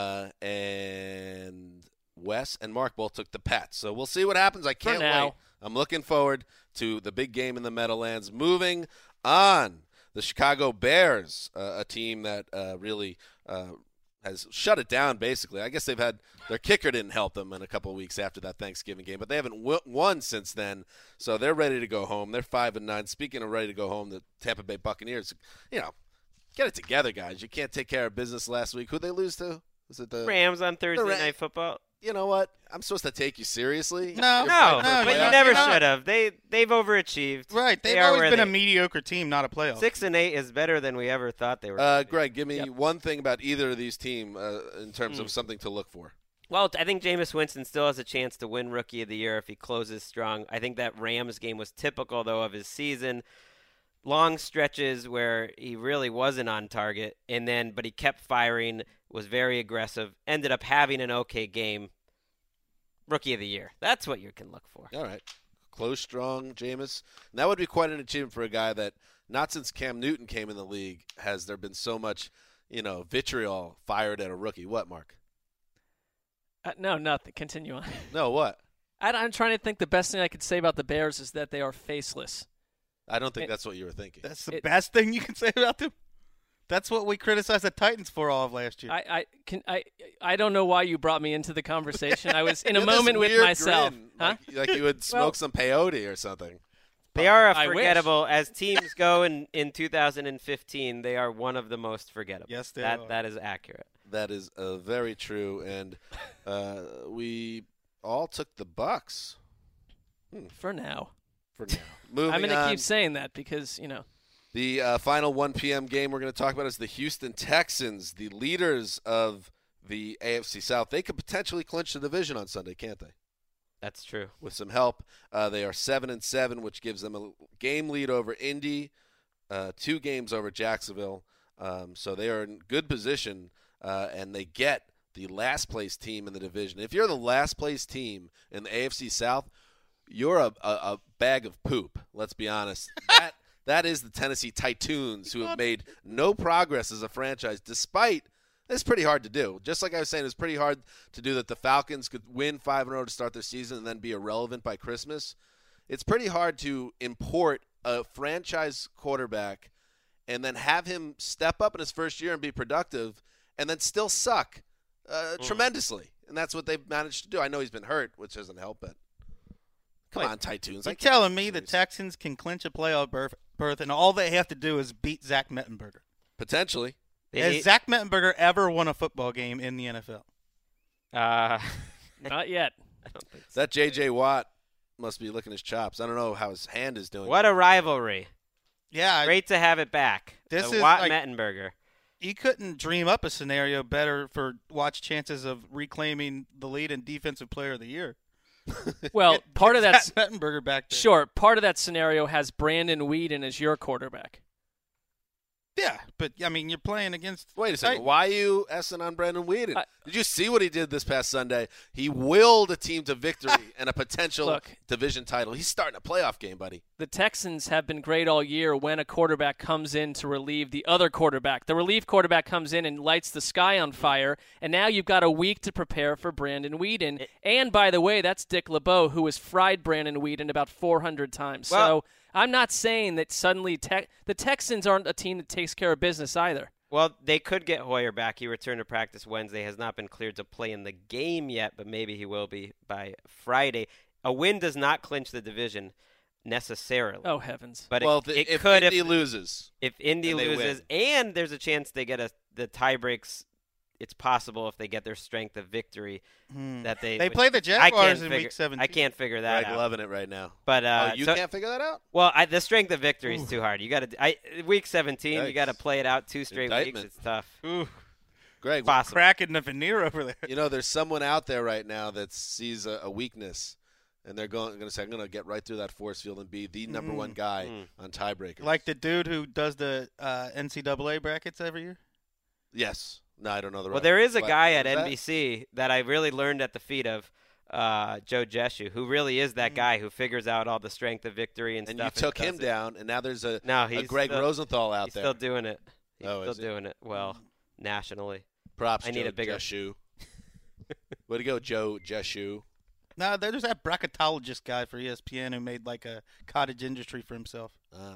and Wes and Mark both took the Pats. So we'll see what happens. I can't wait. I'm looking forward to the big game in the Meadowlands. Moving on, the Chicago Bears, a team that really has shut it down, basically. I guess they've had their kicker didn't help them in a couple of weeks after that Thanksgiving game, but they haven't won since then, so they're ready to go home. They're 5-9. Speaking of ready to go home, the Tampa Bay Buccaneers, get it together, guys. You can't take care of business last week. Who'd they lose to? Was it the Rams on Thursday Night Football? You know what? I'm supposed to take you seriously? No, but you never should have. They've overachieved. Right. They've always been a mediocre team, not a playoff. 6-8 is better than we ever thought they were. Greg, give me one thing about either of these teams in terms of something to look for. Well, I think Jameis Winston still has a chance to win Rookie of the Year if he closes strong. I think that Rams game was typical, though, of his season. Long stretches where he really wasn't on target, but he kept firing, was very aggressive, ended up having an okay game. Rookie of the Year. That's what you can look for. All right. Close strong, Jameis. And that would be quite an achievement for a guy that, not since Cam Newton came in the league, has there been so much, vitriol fired at a rookie. What, Mark? No, nothing. Continue on. No, what? I'm trying to think the best thing I could say about the Bears is that they are faceless. I don't think that's what you were thinking. That's the best thing you can say about them? That's what we criticized the Titans for all of last year. I don't know why you brought me into the conversation. I was in a moment with myself. Grin, huh? Like you would smoke some peyote or something. They are a forgettable. As teams go in 2015, they are one of the most forgettable. Yes, they are. That is accurate. That is very true. And we all took the Bucks. For now. Moving I'm going to on. keep saying that because, The final 1 p.m. game we're going to talk about is the Houston Texans, the leaders of the AFC South. They could potentially clinch the division on Sunday, can't they? That's true. With some help. They are 7-7, which gives them a game lead over Indy, 2 games over Jacksonville. So they are in good position, and they get the last place team in the division. If you're the last place team in the AFC South, you're a bag of poop. Let's be honest. That is the Tennessee Titans, who have made no progress as a franchise, despite it's pretty hard to do. Just like I was saying, it's pretty hard to do that the Falcons could win 5-0 to start their season and then be irrelevant by Christmas. It's pretty hard to import a franchise quarterback and then have him step up in his first year and be productive and then still suck tremendously. And that's what they've managed to do. I know he's been hurt, which doesn't help, but come on, Titans. You're telling me the Texans can clinch a playoff berth and all they have to do is beat Zach Mettenberger? Potentially. Has Zach Mettenberger ever won a football game in the NFL? Not yet. I don't think so. That J.J. Watt must be licking his chops. I don't know how his hand is doing. What a rivalry. Yeah. Great to have it back. This the is Watt like, Mettenberger. You couldn't dream up a scenario better for Watt's chances of reclaiming the lead in Defensive Player of the Year. Well, part of that Mettenberger back there. Sure, part of that scenario has Brandon Weeden as your quarterback. Yeah, but, I mean, you're playing against – Wait a second. Why are you S-ing on Brandon Weeden? Did you see what he did this past Sunday? He willed a team to victory and a potential division title. He's starting a playoff game, buddy. The Texans have been great all year when a quarterback comes in to relieve the other quarterback. The relief quarterback comes in and lights the sky on fire, and now you've got a week to prepare for Brandon Weeden. And, by the way, that's Dick LeBeau, who has fried Brandon Weeden about 400 times. Well, so I'm not saying that suddenly the Texans aren't a team that takes care of business either. Well, they could get Hoyer back. He returned to practice Wednesday, has not been cleared to play in the game yet, but maybe he will be by Friday. A win does not clinch the division necessarily. Oh, heavens. But well, it if could Indy loses. If Indy loses, win. and there's a chance they get the tie breaks, it's possible if they get their strength of victory that they play the Jaguars in Week 17. I can't figure that out. Loving it right now. But you can't figure that out? Well, the strength of victory is too hard. You got to Week 17. Yikes. You got to play it out 2 straight weeks. It's tough. Ooh. Greg, cracking the veneer over there. You know, there's someone out there right now that sees a weakness, and they're going to say, "I'm going to get right through that force field and be the number one guy on tiebreakers." Like the dude who does the NCAA brackets every year. Yes. No, I don't know the. Well, there is a guy at NBC that I really learned at the feet of Joe Jeshu, who really is that guy who figures out all the strength of victory and stuff. And you took him down, and now there's a Greg still, Rosenthal out there. He's still doing it. He's still doing it well nationally. Props. I need Joe a bigger Jeshu. Way to go, Joe Jeshu. No, there's that bracketologist guy for ESPN who made like a cottage industry for himself.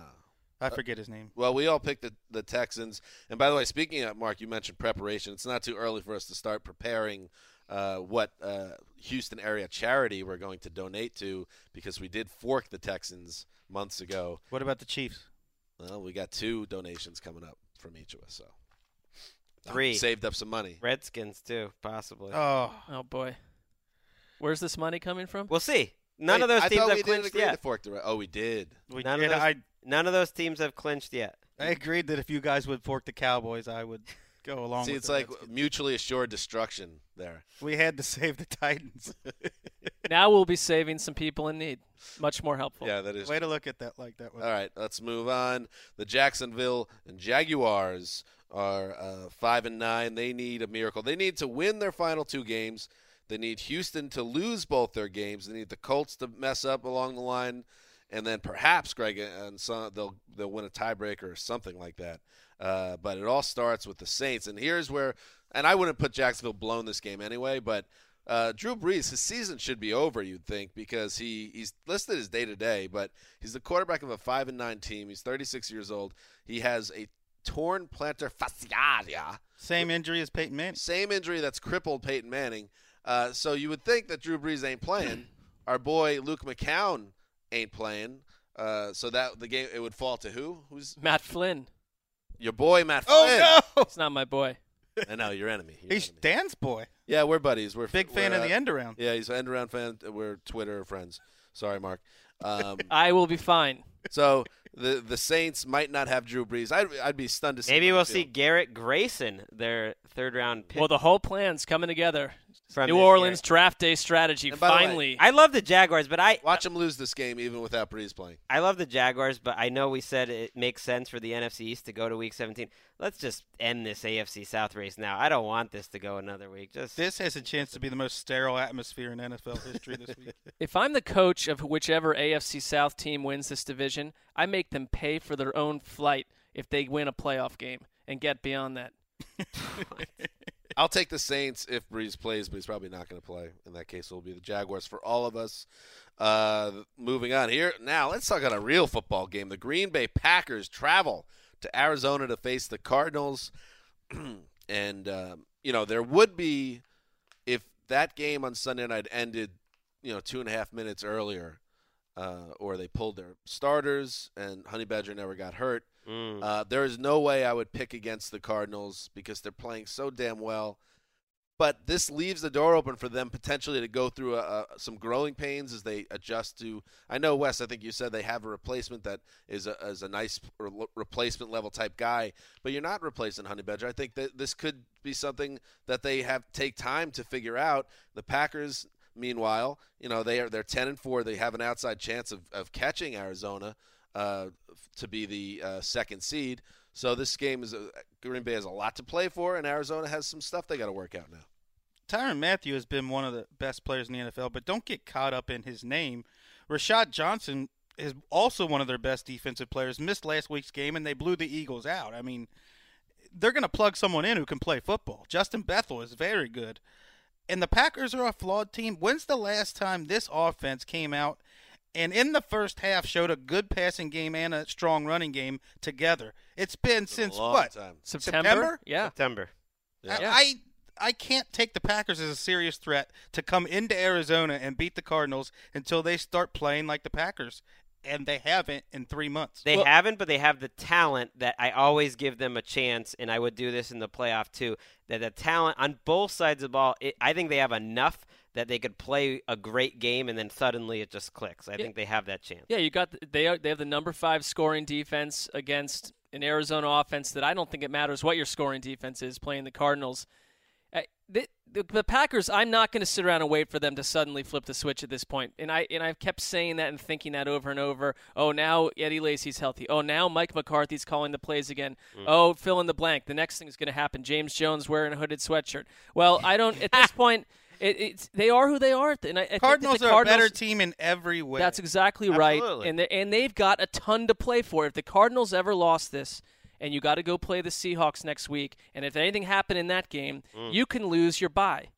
I forget his name. Well, we all picked the Texans. And by the way, speaking of, Mark, you mentioned preparation. It's not too early for us to start preparing what Houston area charity we're going to donate to, because we did fork the Texans months ago. What about the Chiefs? Well, we got 2 donations coming up from each of us. So 3. Saved up some money. Redskins, too, possibly. Oh, boy. Where's this money coming from? We'll see. None of those teams have clinched yet. Oh, we did. None of those teams have clinched yet. I agreed that if you guys would fork the Cowboys, I would go along with it. See, it's like mutually assured destruction there. We had to save the Titans. Now we'll be saving some people in need. Much more helpful. Yeah, that is. Way to look at that like that. All right, let's move on. The Jacksonville Jaguars are 5-9. They need a miracle. They need to win their final 2 games. They need Houston to lose both their games. They need the Colts to mess up along the line, and then perhaps, Greg, and they'll win a tiebreaker or something like that. But it all starts with the Saints, and here's where – and I wouldn't put Jacksonville blown this game anyway, but Drew Brees, his season should be over, you'd think, because he's listed as day-to-day, but he's the quarterback of a 5-9 team. He's 36 years old. He has a torn plantar fasciatia. Same injury as Peyton Manning. Same injury that's crippled Peyton Manning. So you would think that Drew Brees ain't playing. Our boy Luke McCown ain't playing. So that the game, it would fall to who? Who's Matt Flynn? Your boy Matt Flynn. Oh no, it's not my boy. I know, your enemy. He's Dan's boy. Yeah, we're buddies. We're big fan of the end around. Yeah, he's an end around fan. We're Twitter friends. Sorry, Mark. I will be fine. So the Saints might not have Drew Brees. I'd be stunned to see. Maybe we'll see Garrett Grayson, their 3rd-round pick. Well, the whole plan's coming together. from New this Orleans year. draft day strategy. And by the way, Finally, I love the Jaguars, but Watch them lose this game even without Breeze playing. I love the Jaguars, but I know we said it makes sense for the NFC East to go to Week 17. Let's just end this AFC South race now. I don't want this to go another week. This has a chance to be the most sterile atmosphere in NFL history this week. if I'm the coach of whichever AFC South team wins this division, I make them pay for their own flight if they win a playoff game and get beyond that. I'll take the Saints if Breeze plays, but he's probably not going to play. In that case, it will be the Jaguars for all of us. Moving on here. Now, let's talk about a real football game. The Green Bay Packers travel to Arizona to face the Cardinals. And, there would be, if that game on Sunday night ended, 2.5 minutes earlier, or they pulled their starters and Honey Badger never got hurt, there is no way I would pick against the Cardinals because they're playing so damn well. But this leaves the door open for them potentially to go through some growing pains as they adjust to – I know, Wes, I think you said they have a replacement that is a nice replacement level type guy, but you're not replacing Honey Badger. I think that this could be something that they take time to figure out. The Packers, meanwhile, they're 10-4. They have an outside chance of catching Arizona to be the second seed. So this game Green Bay has a lot to play for, and Arizona has some stuff they got to work out now. Tyrann Mathieu has been one of the best players in the NFL, but don't get caught up in his name. Rashad Johnson is also one of their best defensive players. Missed last week's game, and they blew the Eagles out. I mean, they're going to plug someone in who can play football. Justin Bethel is very good. And the Packers are a flawed team. When's the last time this offense came out and in the first half showed a good passing game and a strong running game together? It's been since what? Time. September? Yeah. September. Yeah. I can't take the Packers as a serious threat to come into Arizona and beat the Cardinals until they start playing like the Packers. And they haven't in 3 months. They haven't, but they have the talent that I always give them a chance, and I would do this in the playoff too, that the talent on both sides of the ball, I think they have enough that they could play a great game and then suddenly it just clicks. I think they have that chance. Yeah, they have the number 5 scoring defense against an Arizona offense that I don't think it matters what your scoring defense is playing the Cardinals. The Packers, I'm not going to sit around and wait for them to suddenly flip the switch at this point. And I've kept saying that and thinking that over and over. Oh, now Eddie Lacy's healthy. Oh, now Mike McCarthy's calling the plays again. Oh, fill in the blank. The next thing is going to happen. James Jones wearing a hooded sweatshirt. Well, I don't. At this point, they are who they are. And I Cardinals think that are a better team in every way. That's exactly right. Absolutely. And they've got a ton to play for. If the Cardinals ever lost this, and you got to go play the Seahawks next week, and if anything happened in that game, you can lose your bye.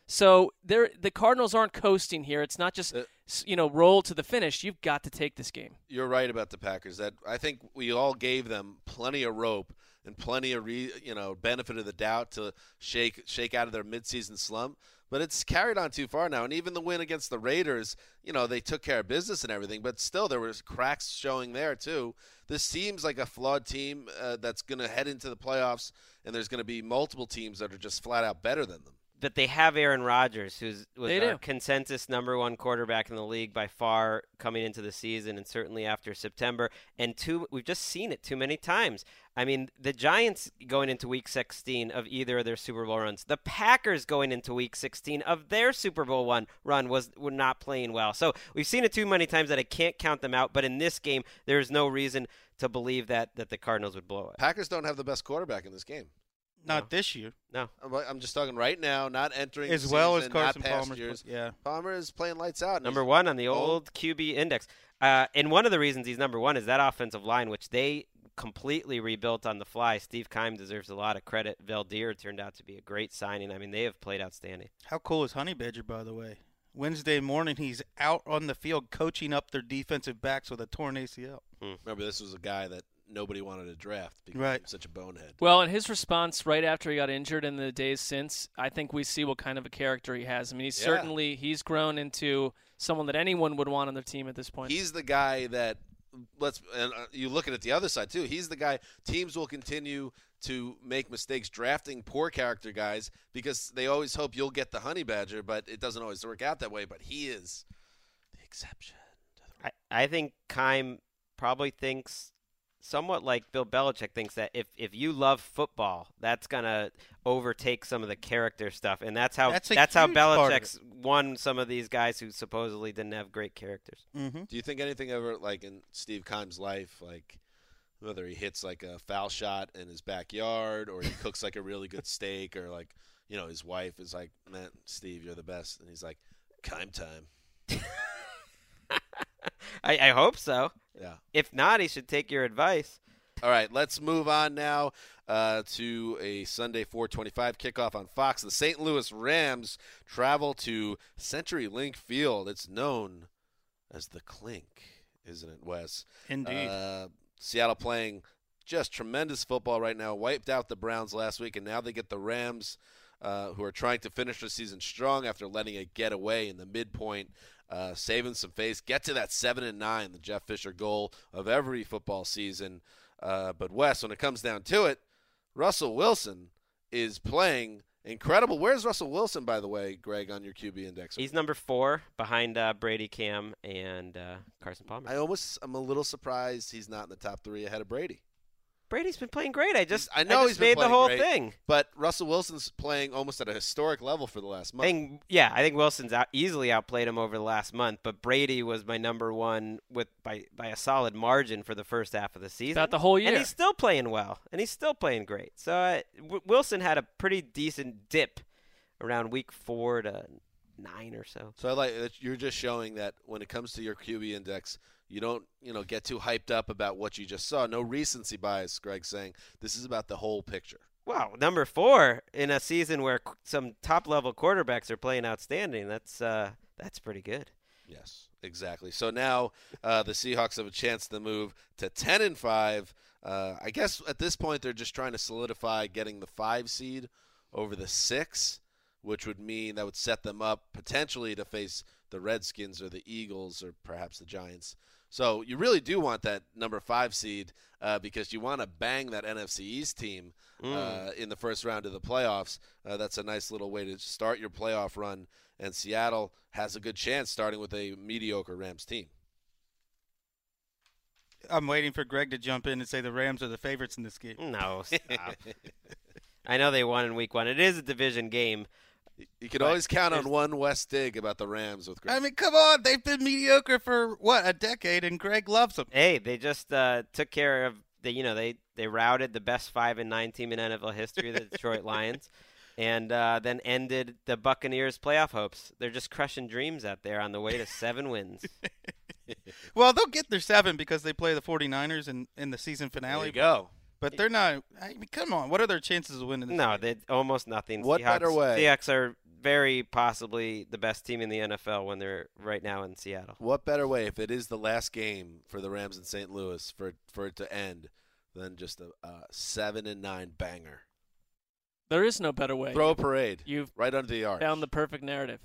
So the Cardinals aren't coasting here. It's not just roll to the finish. You've got to take this game. You're right about the Packers. That I think we all gave them plenty of rope and plenty of benefit of the doubt to shake out of their midseason slump. But it's carried on too far now. And even the win against the Raiders, they took care of business and everything. But still, there was cracks showing there too. This seems like a flawed team that's going to head into the playoffs, and there's going to be multiple teams that are just flat out better than them. But they have Aaron Rodgers, who was our consensus number 1 quarterback in the league by far coming into the season, and certainly after September. And we've just seen it too many times. I mean, the Giants going into Week 16 of either of their Super Bowl runs, the Packers going into Week 16 of their Super Bowl run were not playing well. So we've seen it too many times that I can't count them out. But in this game, there is no reason to believe that the Cardinals would blow it. Packers don't have the best quarterback in this game. Not this year. No. I'm just talking right now, not entering as the well season, as Carson not past Palmer. years. Yeah. Palmer is playing lights out. Number 1 on the old QB index. And one of the reasons he's number 1 is that offensive line, which they completely rebuilt on the fly. Steve Keim deserves a lot of credit. Valdir turned out to be a great signing. I mean, they have played outstanding. How cool is Honey Badger, by the way? Wednesday morning, he's out on the field coaching up their defensive backs with a torn ACL. Remember, this was a guy that nobody wanted to draft because he was such a bonehead. Well, and his response right after he got injured in the days since, I think we see what kind of a character he has. I mean, he's grown into someone that anyone would want on their team at this point. He's the guy that you look at it the other side too. He's the guy teams will continue to make mistakes drafting poor character guys because they always hope you'll get the Honey Badger, but it doesn't always work out that way. But he is the exception. I think Keim probably thinks somewhat like Bill Belichick thinks that if you love football, that's gonna overtake some of the character stuff, and that's how Belichick's won some of these guys who supposedly didn't have great characters. Mm-hmm. Do you think anything ever, like in Steve Keim's life, like whether he hits like a foul shot in his backyard or he cooks like a really good steak, or like, you know, his wife is like, man, Steve, you're the best, and he's like, Keim time. I hope so. Yeah. If not, he should take your advice. All right, let's move on now to a Sunday 4:25 kickoff on Fox. The St. Louis Rams travel to CenturyLink Field. It's known as the Clink, isn't it, Wes? Indeed. Seattle playing just tremendous football right now. Wiped out the Browns last week, and now they get the Rams, who are trying to finish the season strong after letting it get away in the midpoint. Saving some face, get to that 7-9, the Jeff Fisher goal of every football season. But Wes, when it comes down to it, Russell Wilson is playing incredible. Where's Russell Wilson, by the way, Greg, on your QB index? He's number 4 behind Brady, Cam, and Carson Palmer. I'm a little surprised he's not in the top 3 ahead of Brady. Brady's been playing great. I know he's made the whole great, thing. But Russell Wilson's playing almost at a historic level for the last month. I think Wilson's easily outplayed him over the last month. But Brady was my number 1 by a solid margin for the first half of the season. About the whole year. And he's still playing well. And he's still playing great. So Wilson had a pretty decent dip around week 4 to 9 or so. So I like that you're just showing that when it comes to your QB index, you don't, get too hyped up about what you just saw. No recency bias, Greg, saying this is about the whole picture. Wow, number 4 in a season where some top-level quarterbacks are playing outstanding. That's pretty good. Yes, exactly. So now the Seahawks have a chance to move to 10-5. I guess at this point they're just trying to solidify getting the 5 seed over the 6, which would mean that would set them up potentially to face the Redskins or the Eagles or perhaps the Giants. So you really do want that number 5 seed because you want to bang that NFC East team in the first round of the playoffs. That's a nice little way to start your playoff run, and Seattle has a good chance starting with a mediocre Rams team. I'm waiting for Greg to jump in and say the Rams are the favorites in this game. No, stop. I know they won in week 1. It is a division game. You can always count on one West dig about the Rams with Greg. I mean, come on. They've been mediocre for, a decade, and Greg loves them. Hey, they just took care of they routed the best 5-9 team in NFL history, the Detroit Lions, and then ended the Buccaneers' playoff hopes. They're just crushing dreams out there on the way to 7 wins. Well, they'll get their 7 because they play the 49ers in the season finale. There you go. But they're not. I mean, come on. What are their chances of winning this No, game? almost nothing. What better way? Seahawks are very possibly the best team in the NFL when they're right now in Seattle. What better way, if it is the last game for the Rams in St. Louis, for it to end than just a 7-9 banger? There is no better way. Throw a parade. You've right under the arch. found the perfect narrative.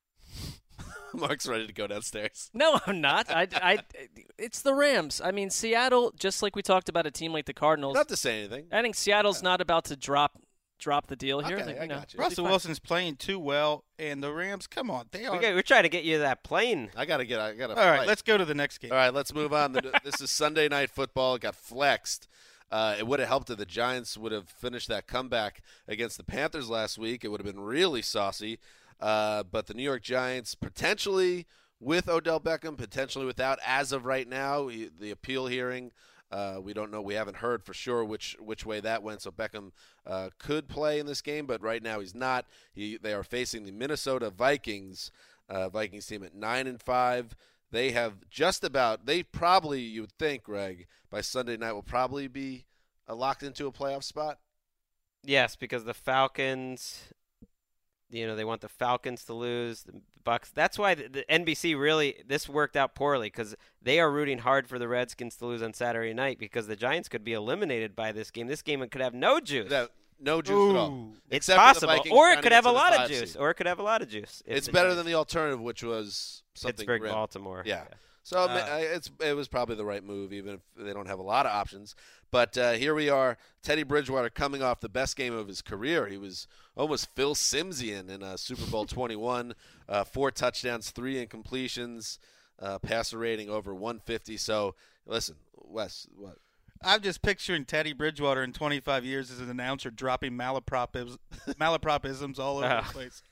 Mark's ready to go downstairs. No, I'm not. It's the Rams. I mean, Seattle, just like we talked about a team like the Cardinals. Not to say anything. I think Seattle's not about to drop the deal here. Okay, I got you. Russell Wilson's playing too well, and the Rams, come on. They are. We're trying to get you that plane. I got to All right, let's go to the next game. All right, let's move on. This is Sunday Night Football. It got flexed. It would have helped if the Giants would have finished that comeback against the Panthers last week. It would have been really saucy. But the New York Giants, potentially with Odell Beckham, potentially without, as of right now, the appeal hearing, we don't know. We haven't heard for sure which way that went. So Beckham could play in this game, but right now he's not. They are facing the Minnesota Vikings. Vikings team at 9-5. They have they probably, you would think, Greg, by Sunday night will probably be locked into a playoff spot. Yes, because the Falcons, they want the Falcons to lose, the Bucs. That's why the NBC this worked out poorly, because they are rooting hard for the Redskins to lose on Saturday night because the Giants could be eliminated by this game. This game could have no juice. No juice at all. It's Except possible. Or it could have a lot of juice. Or it could have a lot of juice. It's better than the alternative, which was something Pittsburgh, grim. Baltimore. Yeah. So it was probably the right move, even if they don't have a lot of options. But here we are, Teddy Bridgewater coming off the best game of his career. He was almost Phil Simsian in Super Bowl 21, 4 touchdowns, 3 incompletions, passer rating over 150. So, listen, Wes, what? I'm just picturing Teddy Bridgewater in 25 years as an announcer dropping malapropisms all over the place.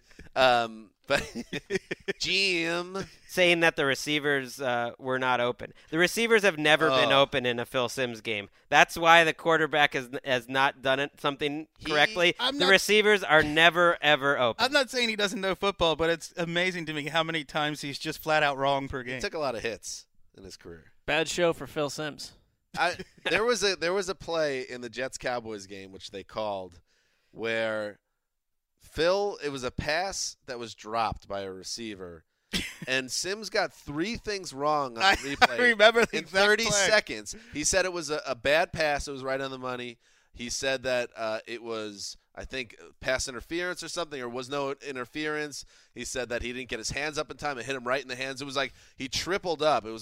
But Jim saying that the receivers were not open. The receivers have never been open in a Phil Simms game. That's why the quarterback has not done something correctly. The receivers are never, ever open. I'm not saying he doesn't know football, but it's amazing to me how many times he's just flat out wrong per game. He took a lot of hits in his career. Bad show for Phil Simms. There was a play in the Jets-Cowboys game, which they called, where it was a pass that was dropped by a receiver, and Simms got 3 things wrong on the replay. I remember the in exact 30 play. seconds. He said it was a bad pass. It was right on the money. He said that it was, I think, pass interference or something, or was no interference. He said that he didn't get his hands up in time. It hit him right in the hands. It was like he tripled up. It was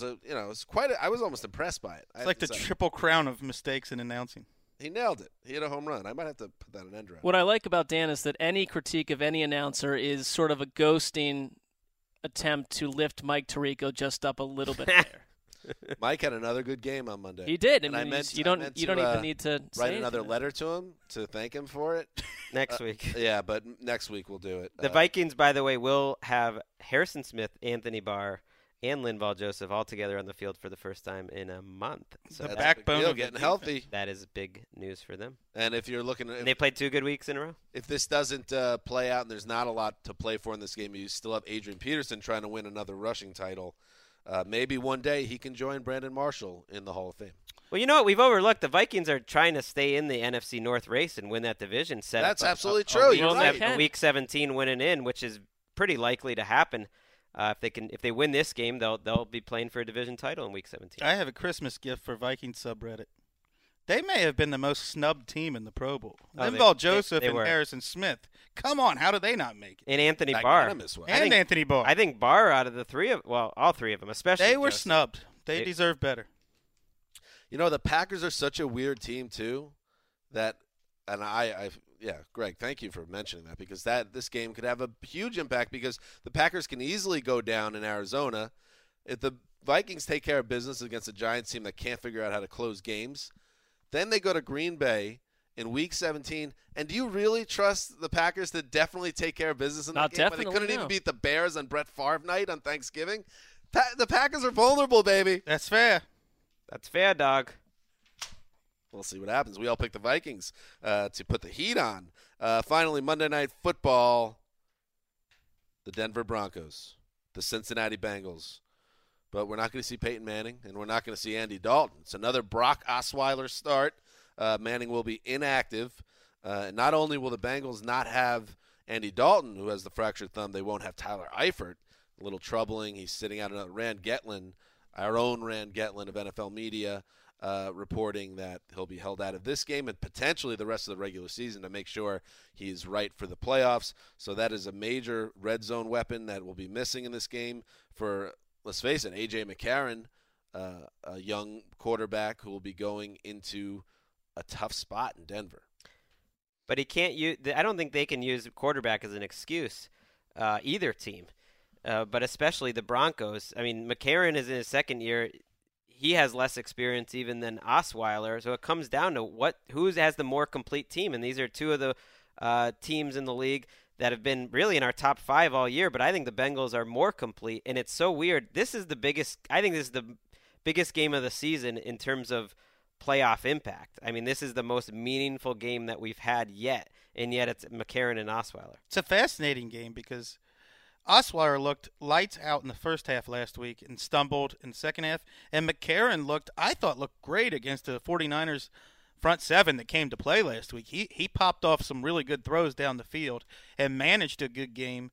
I was almost impressed by it. It's like the triple crown of mistakes in announcing. He nailed it. He hit a home run. I might have to put that in end round. What I like about Dan is that any critique of any announcer is sort of a ghosting attempt to lift Mike Tirico just up a little bit higher. Mike had another good game on Monday. He did. And you don't even need to write say another anything. letter to him to thank him for it Next week. Yeah, but next week we'll do it. The Vikings, by the way, will have Harrison Smith, Anthony Barr, and Linval Joseph all together on the field for the first time in a month. So The that's backbone deal, of the getting defense. healthy. that is big news for them. And if you're looking at They played 2 good weeks in a row. if this doesn't play out and there's not a lot to play for in this game, you still have Adrian Peterson trying to win another rushing title. Maybe one day he can join Brandon Marshall in the Hall of Fame. Well, you know what? We've overlooked. The Vikings are trying to stay in the NFC North race and win that division. That's absolutely true. You're right. Week 17 winning in, which is pretty likely to happen. If they win this game, they'll be playing for a division title in Week 17. I have a Christmas gift for Vikings subreddit. They may have been the most snubbed team in the Pro Bowl. Linval Joseph and were. Harrison Smith. Come on, how did they not make it? And Anthony Barr. Anthony Barr. I think Barr out of the all 3 of them, especially They were Joseph. snubbed. They deserve better. You know, the Packers are such a weird team too, that, and Greg, thank you for mentioning that, because this game could have a huge impact, because the Packers can easily go down in Arizona. If the Vikings take care of business against a Giants team that can't figure out how to close games, then they go to Green Bay in Week 17. And do you really trust the Packers to definitely take care of business in that game? But they couldn't even beat the Bears on Brett Favre night on Thanksgiving. The Packers are vulnerable, baby. That's fair. That's fair, dog. We'll see what happens. We all picked the Vikings to put the heat on. Finally, Monday Night Football, the Denver Broncos, the Cincinnati Bengals. But we're not going to see Peyton Manning, and we're not going to see Andy Dalton. It's another Brock Osweiler start. Manning will be inactive. Not only will the Bengals not have Andy Dalton, who has the fractured thumb, they won't have Tyler Eifert. A little troubling. He's sitting out another Rand Getlin, our own Rand Getlin of NFL Media, reporting that he'll be held out of this game and potentially the rest of the regular season to make sure he's right for the playoffs. So that is a major red zone weapon that will be missing in this game for, let's face it, A.J. McCarron, a young quarterback who will be going into a tough spot in Denver. But he can't use. I don't think they can use quarterback as an excuse, either team, but especially the Broncos. I mean, McCarron is in his second year. He has less experience even than Osweiler, so it comes down to who has the more complete team, and these are 2 of the teams in the league that have been really in our top 5 all year. But I think the Bengals are more complete, and it's so weird. I think this is the biggest game of the season in terms of playoff impact. I mean, this is the most meaningful game that we've had yet, and yet it's McCarron and Osweiler. It's a fascinating game because Osweiler looked lights out in the first half last week and stumbled in the second half, and McCarron looked great against the 49ers front 7 that came to play last week. He popped off some really good throws down the field and managed a good game.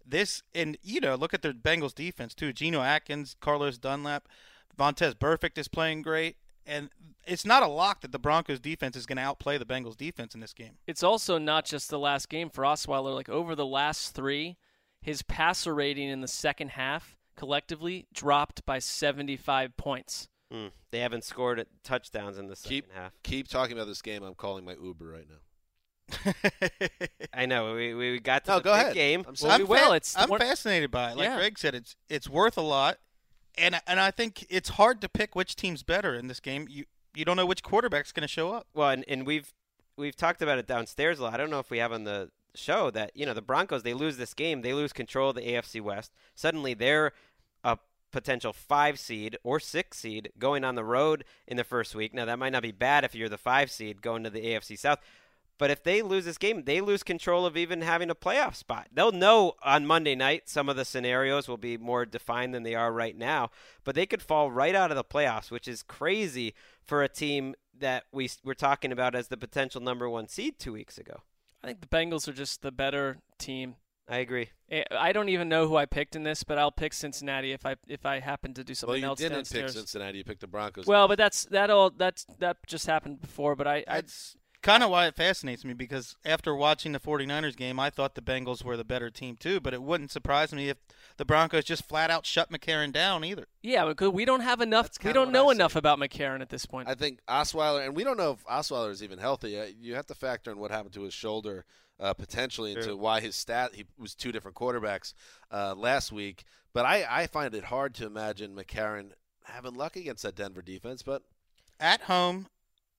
Look at their Bengals defense too. Geno Atkins, Carlos Dunlap, Vontaze Burfict is playing great. And it's not a lock that the Broncos defense is going to outplay the Bengals defense in this game. It's also not just the last game for Osweiler. Like over the last 3, his passer rating in the second half collectively dropped by 75 points. They haven't scored touchdowns in the second half. Keep talking about this game. I'm calling my Uber right now. I know. We got to the go ahead. game. I'm fascinated by it. Like Greg said, it's worth a lot. And I think it's hard to pick which team's better in this game. you don't know which quarterback's going to show up. Well, and we've talked about it downstairs a lot. I don't know if we have on the show that, the Broncos, they lose this game, they lose control of the AFC West. Suddenly they're a potential 5 seed or 6 seed going on the road in the first week. Now, that might not be bad if you're the 5 seed going to the AFC South. But if they lose this game, they lose control of even having a playoff spot. They'll know on Monday night some of the scenarios will be more defined than they are right now. But they could fall right out of the playoffs, which is crazy for a team that we were talking about as the potential number 1 seed 2 weeks ago. I think the Bengals are just the better team. I agree. I don't even know who I picked in this, but I'll pick Cincinnati if I happen to do something else downstairs. Well, you didn't pick Cincinnati. You picked the Broncos. Well, but that just happened before. But That's kind of why it fascinates me, because after watching the 49ers game, I thought the Bengals were the better team too, but it wouldn't surprise me if the Broncos just flat out shut McCarron down either. Yeah, because we don't have enough. We don't know enough about McCarron at this point. I think Osweiler, and we don't know if Osweiler is even healthy. You have to factor in what happened to his shoulder potentially into why he was 2 different quarterbacks last week. But I find it hard to imagine McCarron having luck against that Denver defense. But at home,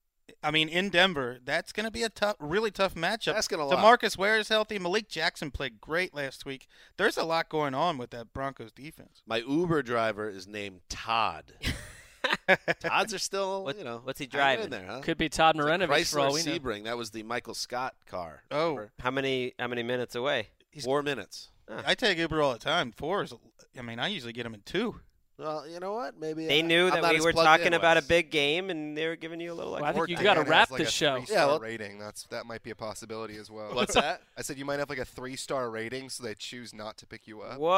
in Denver, that's going to be a really tough matchup. Asking a lot. DeMarcus Ware is healthy. Malik Jackson played great last week. There's a lot going on with that Broncos defense. My Uber driver is named Todd. Todds are still, what's he driving in there, huh? Could be Todd Marinovich for all we know. Sebring. That was the Michael Scott car. Oh, remember? How many minutes away? 4 minutes. I take Uber all the time. 4 is. I usually get them in 2. Well, you know what? Maybe they knew that we were talking about a big game, and they were giving you a little. Well, I think you got to wrap this show. Rating. That might be a possibility as well. What's that? I said you might have like a 3-star rating, so they choose not to pick you up.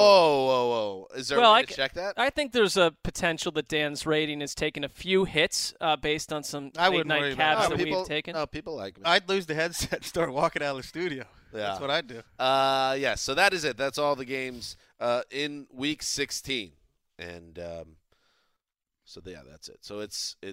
Whoa. Is there a way to check that? I think there's a potential that Dan's rating is taking a few hits based on some late-night cabs that we've taken. No, people like me. I'd lose the headset and start walking out of the studio. Yeah. That's what I'd do. Yeah, so that is it. That's all the games in Week 16. And that's it. So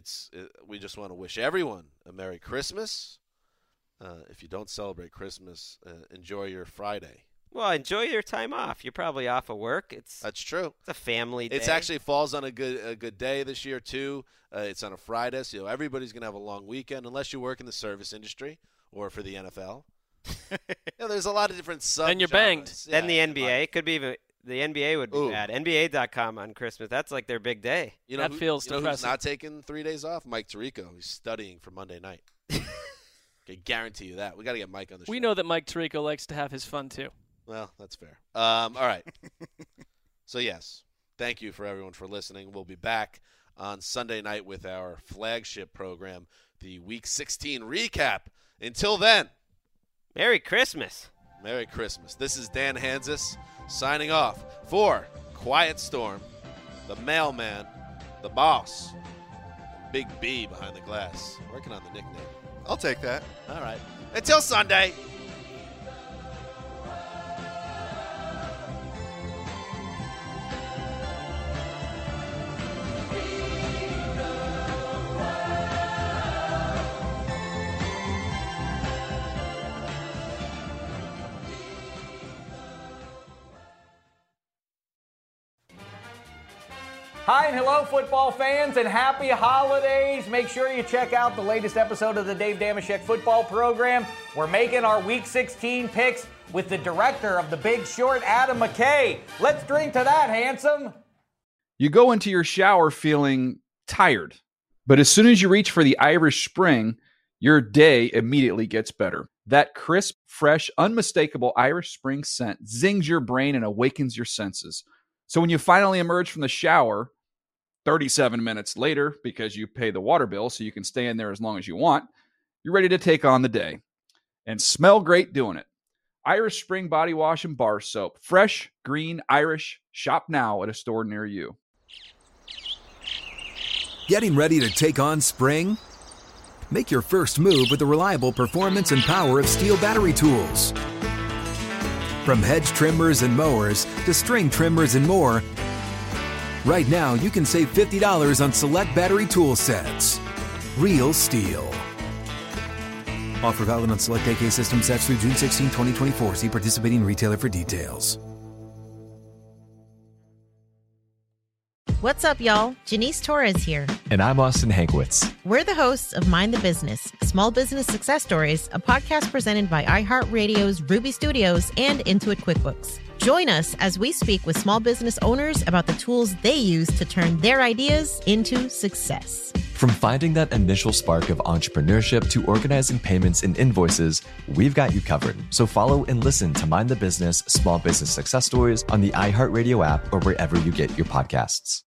we just want to wish everyone a Merry Christmas. If you don't celebrate Christmas, enjoy your Friday. Well, enjoy your time off. You're probably off of work. That's true. It's a family day. It actually falls on a good day this year too. It's on a Friday, so everybody's gonna have a long weekend unless you work in the service industry or for the NFL. There's a lot of different sub. Then you're banged. Then the NBA could be even. The NBA would be bad. NBA.com on Christmas. That's like their big day. That feels depressing. Who's not taking 3 days off? Mike Tirico. He's studying for Monday night. I guarantee you that. We got to get Mike on the show. We know that Mike Tirico likes to have his fun too. Well, that's fair. All right. So, yes, thank you for everyone for listening. We'll be back on Sunday night with our flagship program, the Week 16 recap. Until then, Merry Christmas. Merry Christmas. This is Dan Hansis signing off for Quiet Storm, the mailman, the boss, Big B behind the glass. Working on the nickname. I'll take that. All right. Until Sunday. Hi and hello, football fans, and happy holidays. Make sure you check out the latest episode of the Dave Dameshek football program. We're making our Week 16 picks with the director of The Big Short, Adam McKay. Let's drink to that, handsome. You go into your shower feeling tired, but as soon as you reach for the Irish Spring, your day immediately gets better. That crisp, fresh, unmistakable Irish Spring scent zings your brain and awakens your senses. So when you finally emerge from the shower, 37 minutes later, because you pay the water bill so you can stay in there as long as you want, you're ready to take on the day. And smell great doing it. Irish Spring Body Wash and Bar Soap. Fresh, green, Irish. Shop now at a store near you. Getting ready to take on spring? Make your first move with the reliable performance and power of Steel battery tools. From hedge trimmers and mowers to string trimmers and more, right now you can save $50 on select battery tool sets. Real Steel. Offer valid on select AK system sets through June 16, 2024. See participating retailer for details. What's up, y'all? Janice Torres here. And I'm Austin Hankwitz. We're the hosts of Mind the Business, Small Business Success Stories, a podcast presented by iHeartRadio's Ruby Studios and Intuit QuickBooks. Join us as we speak with small business owners about the tools they use to turn their ideas into success. From finding that initial spark of entrepreneurship to organizing payments and invoices, we've got you covered. So follow and listen to Mind the Business, Small Business Success Stories on the iHeartRadio app or wherever you get your podcasts.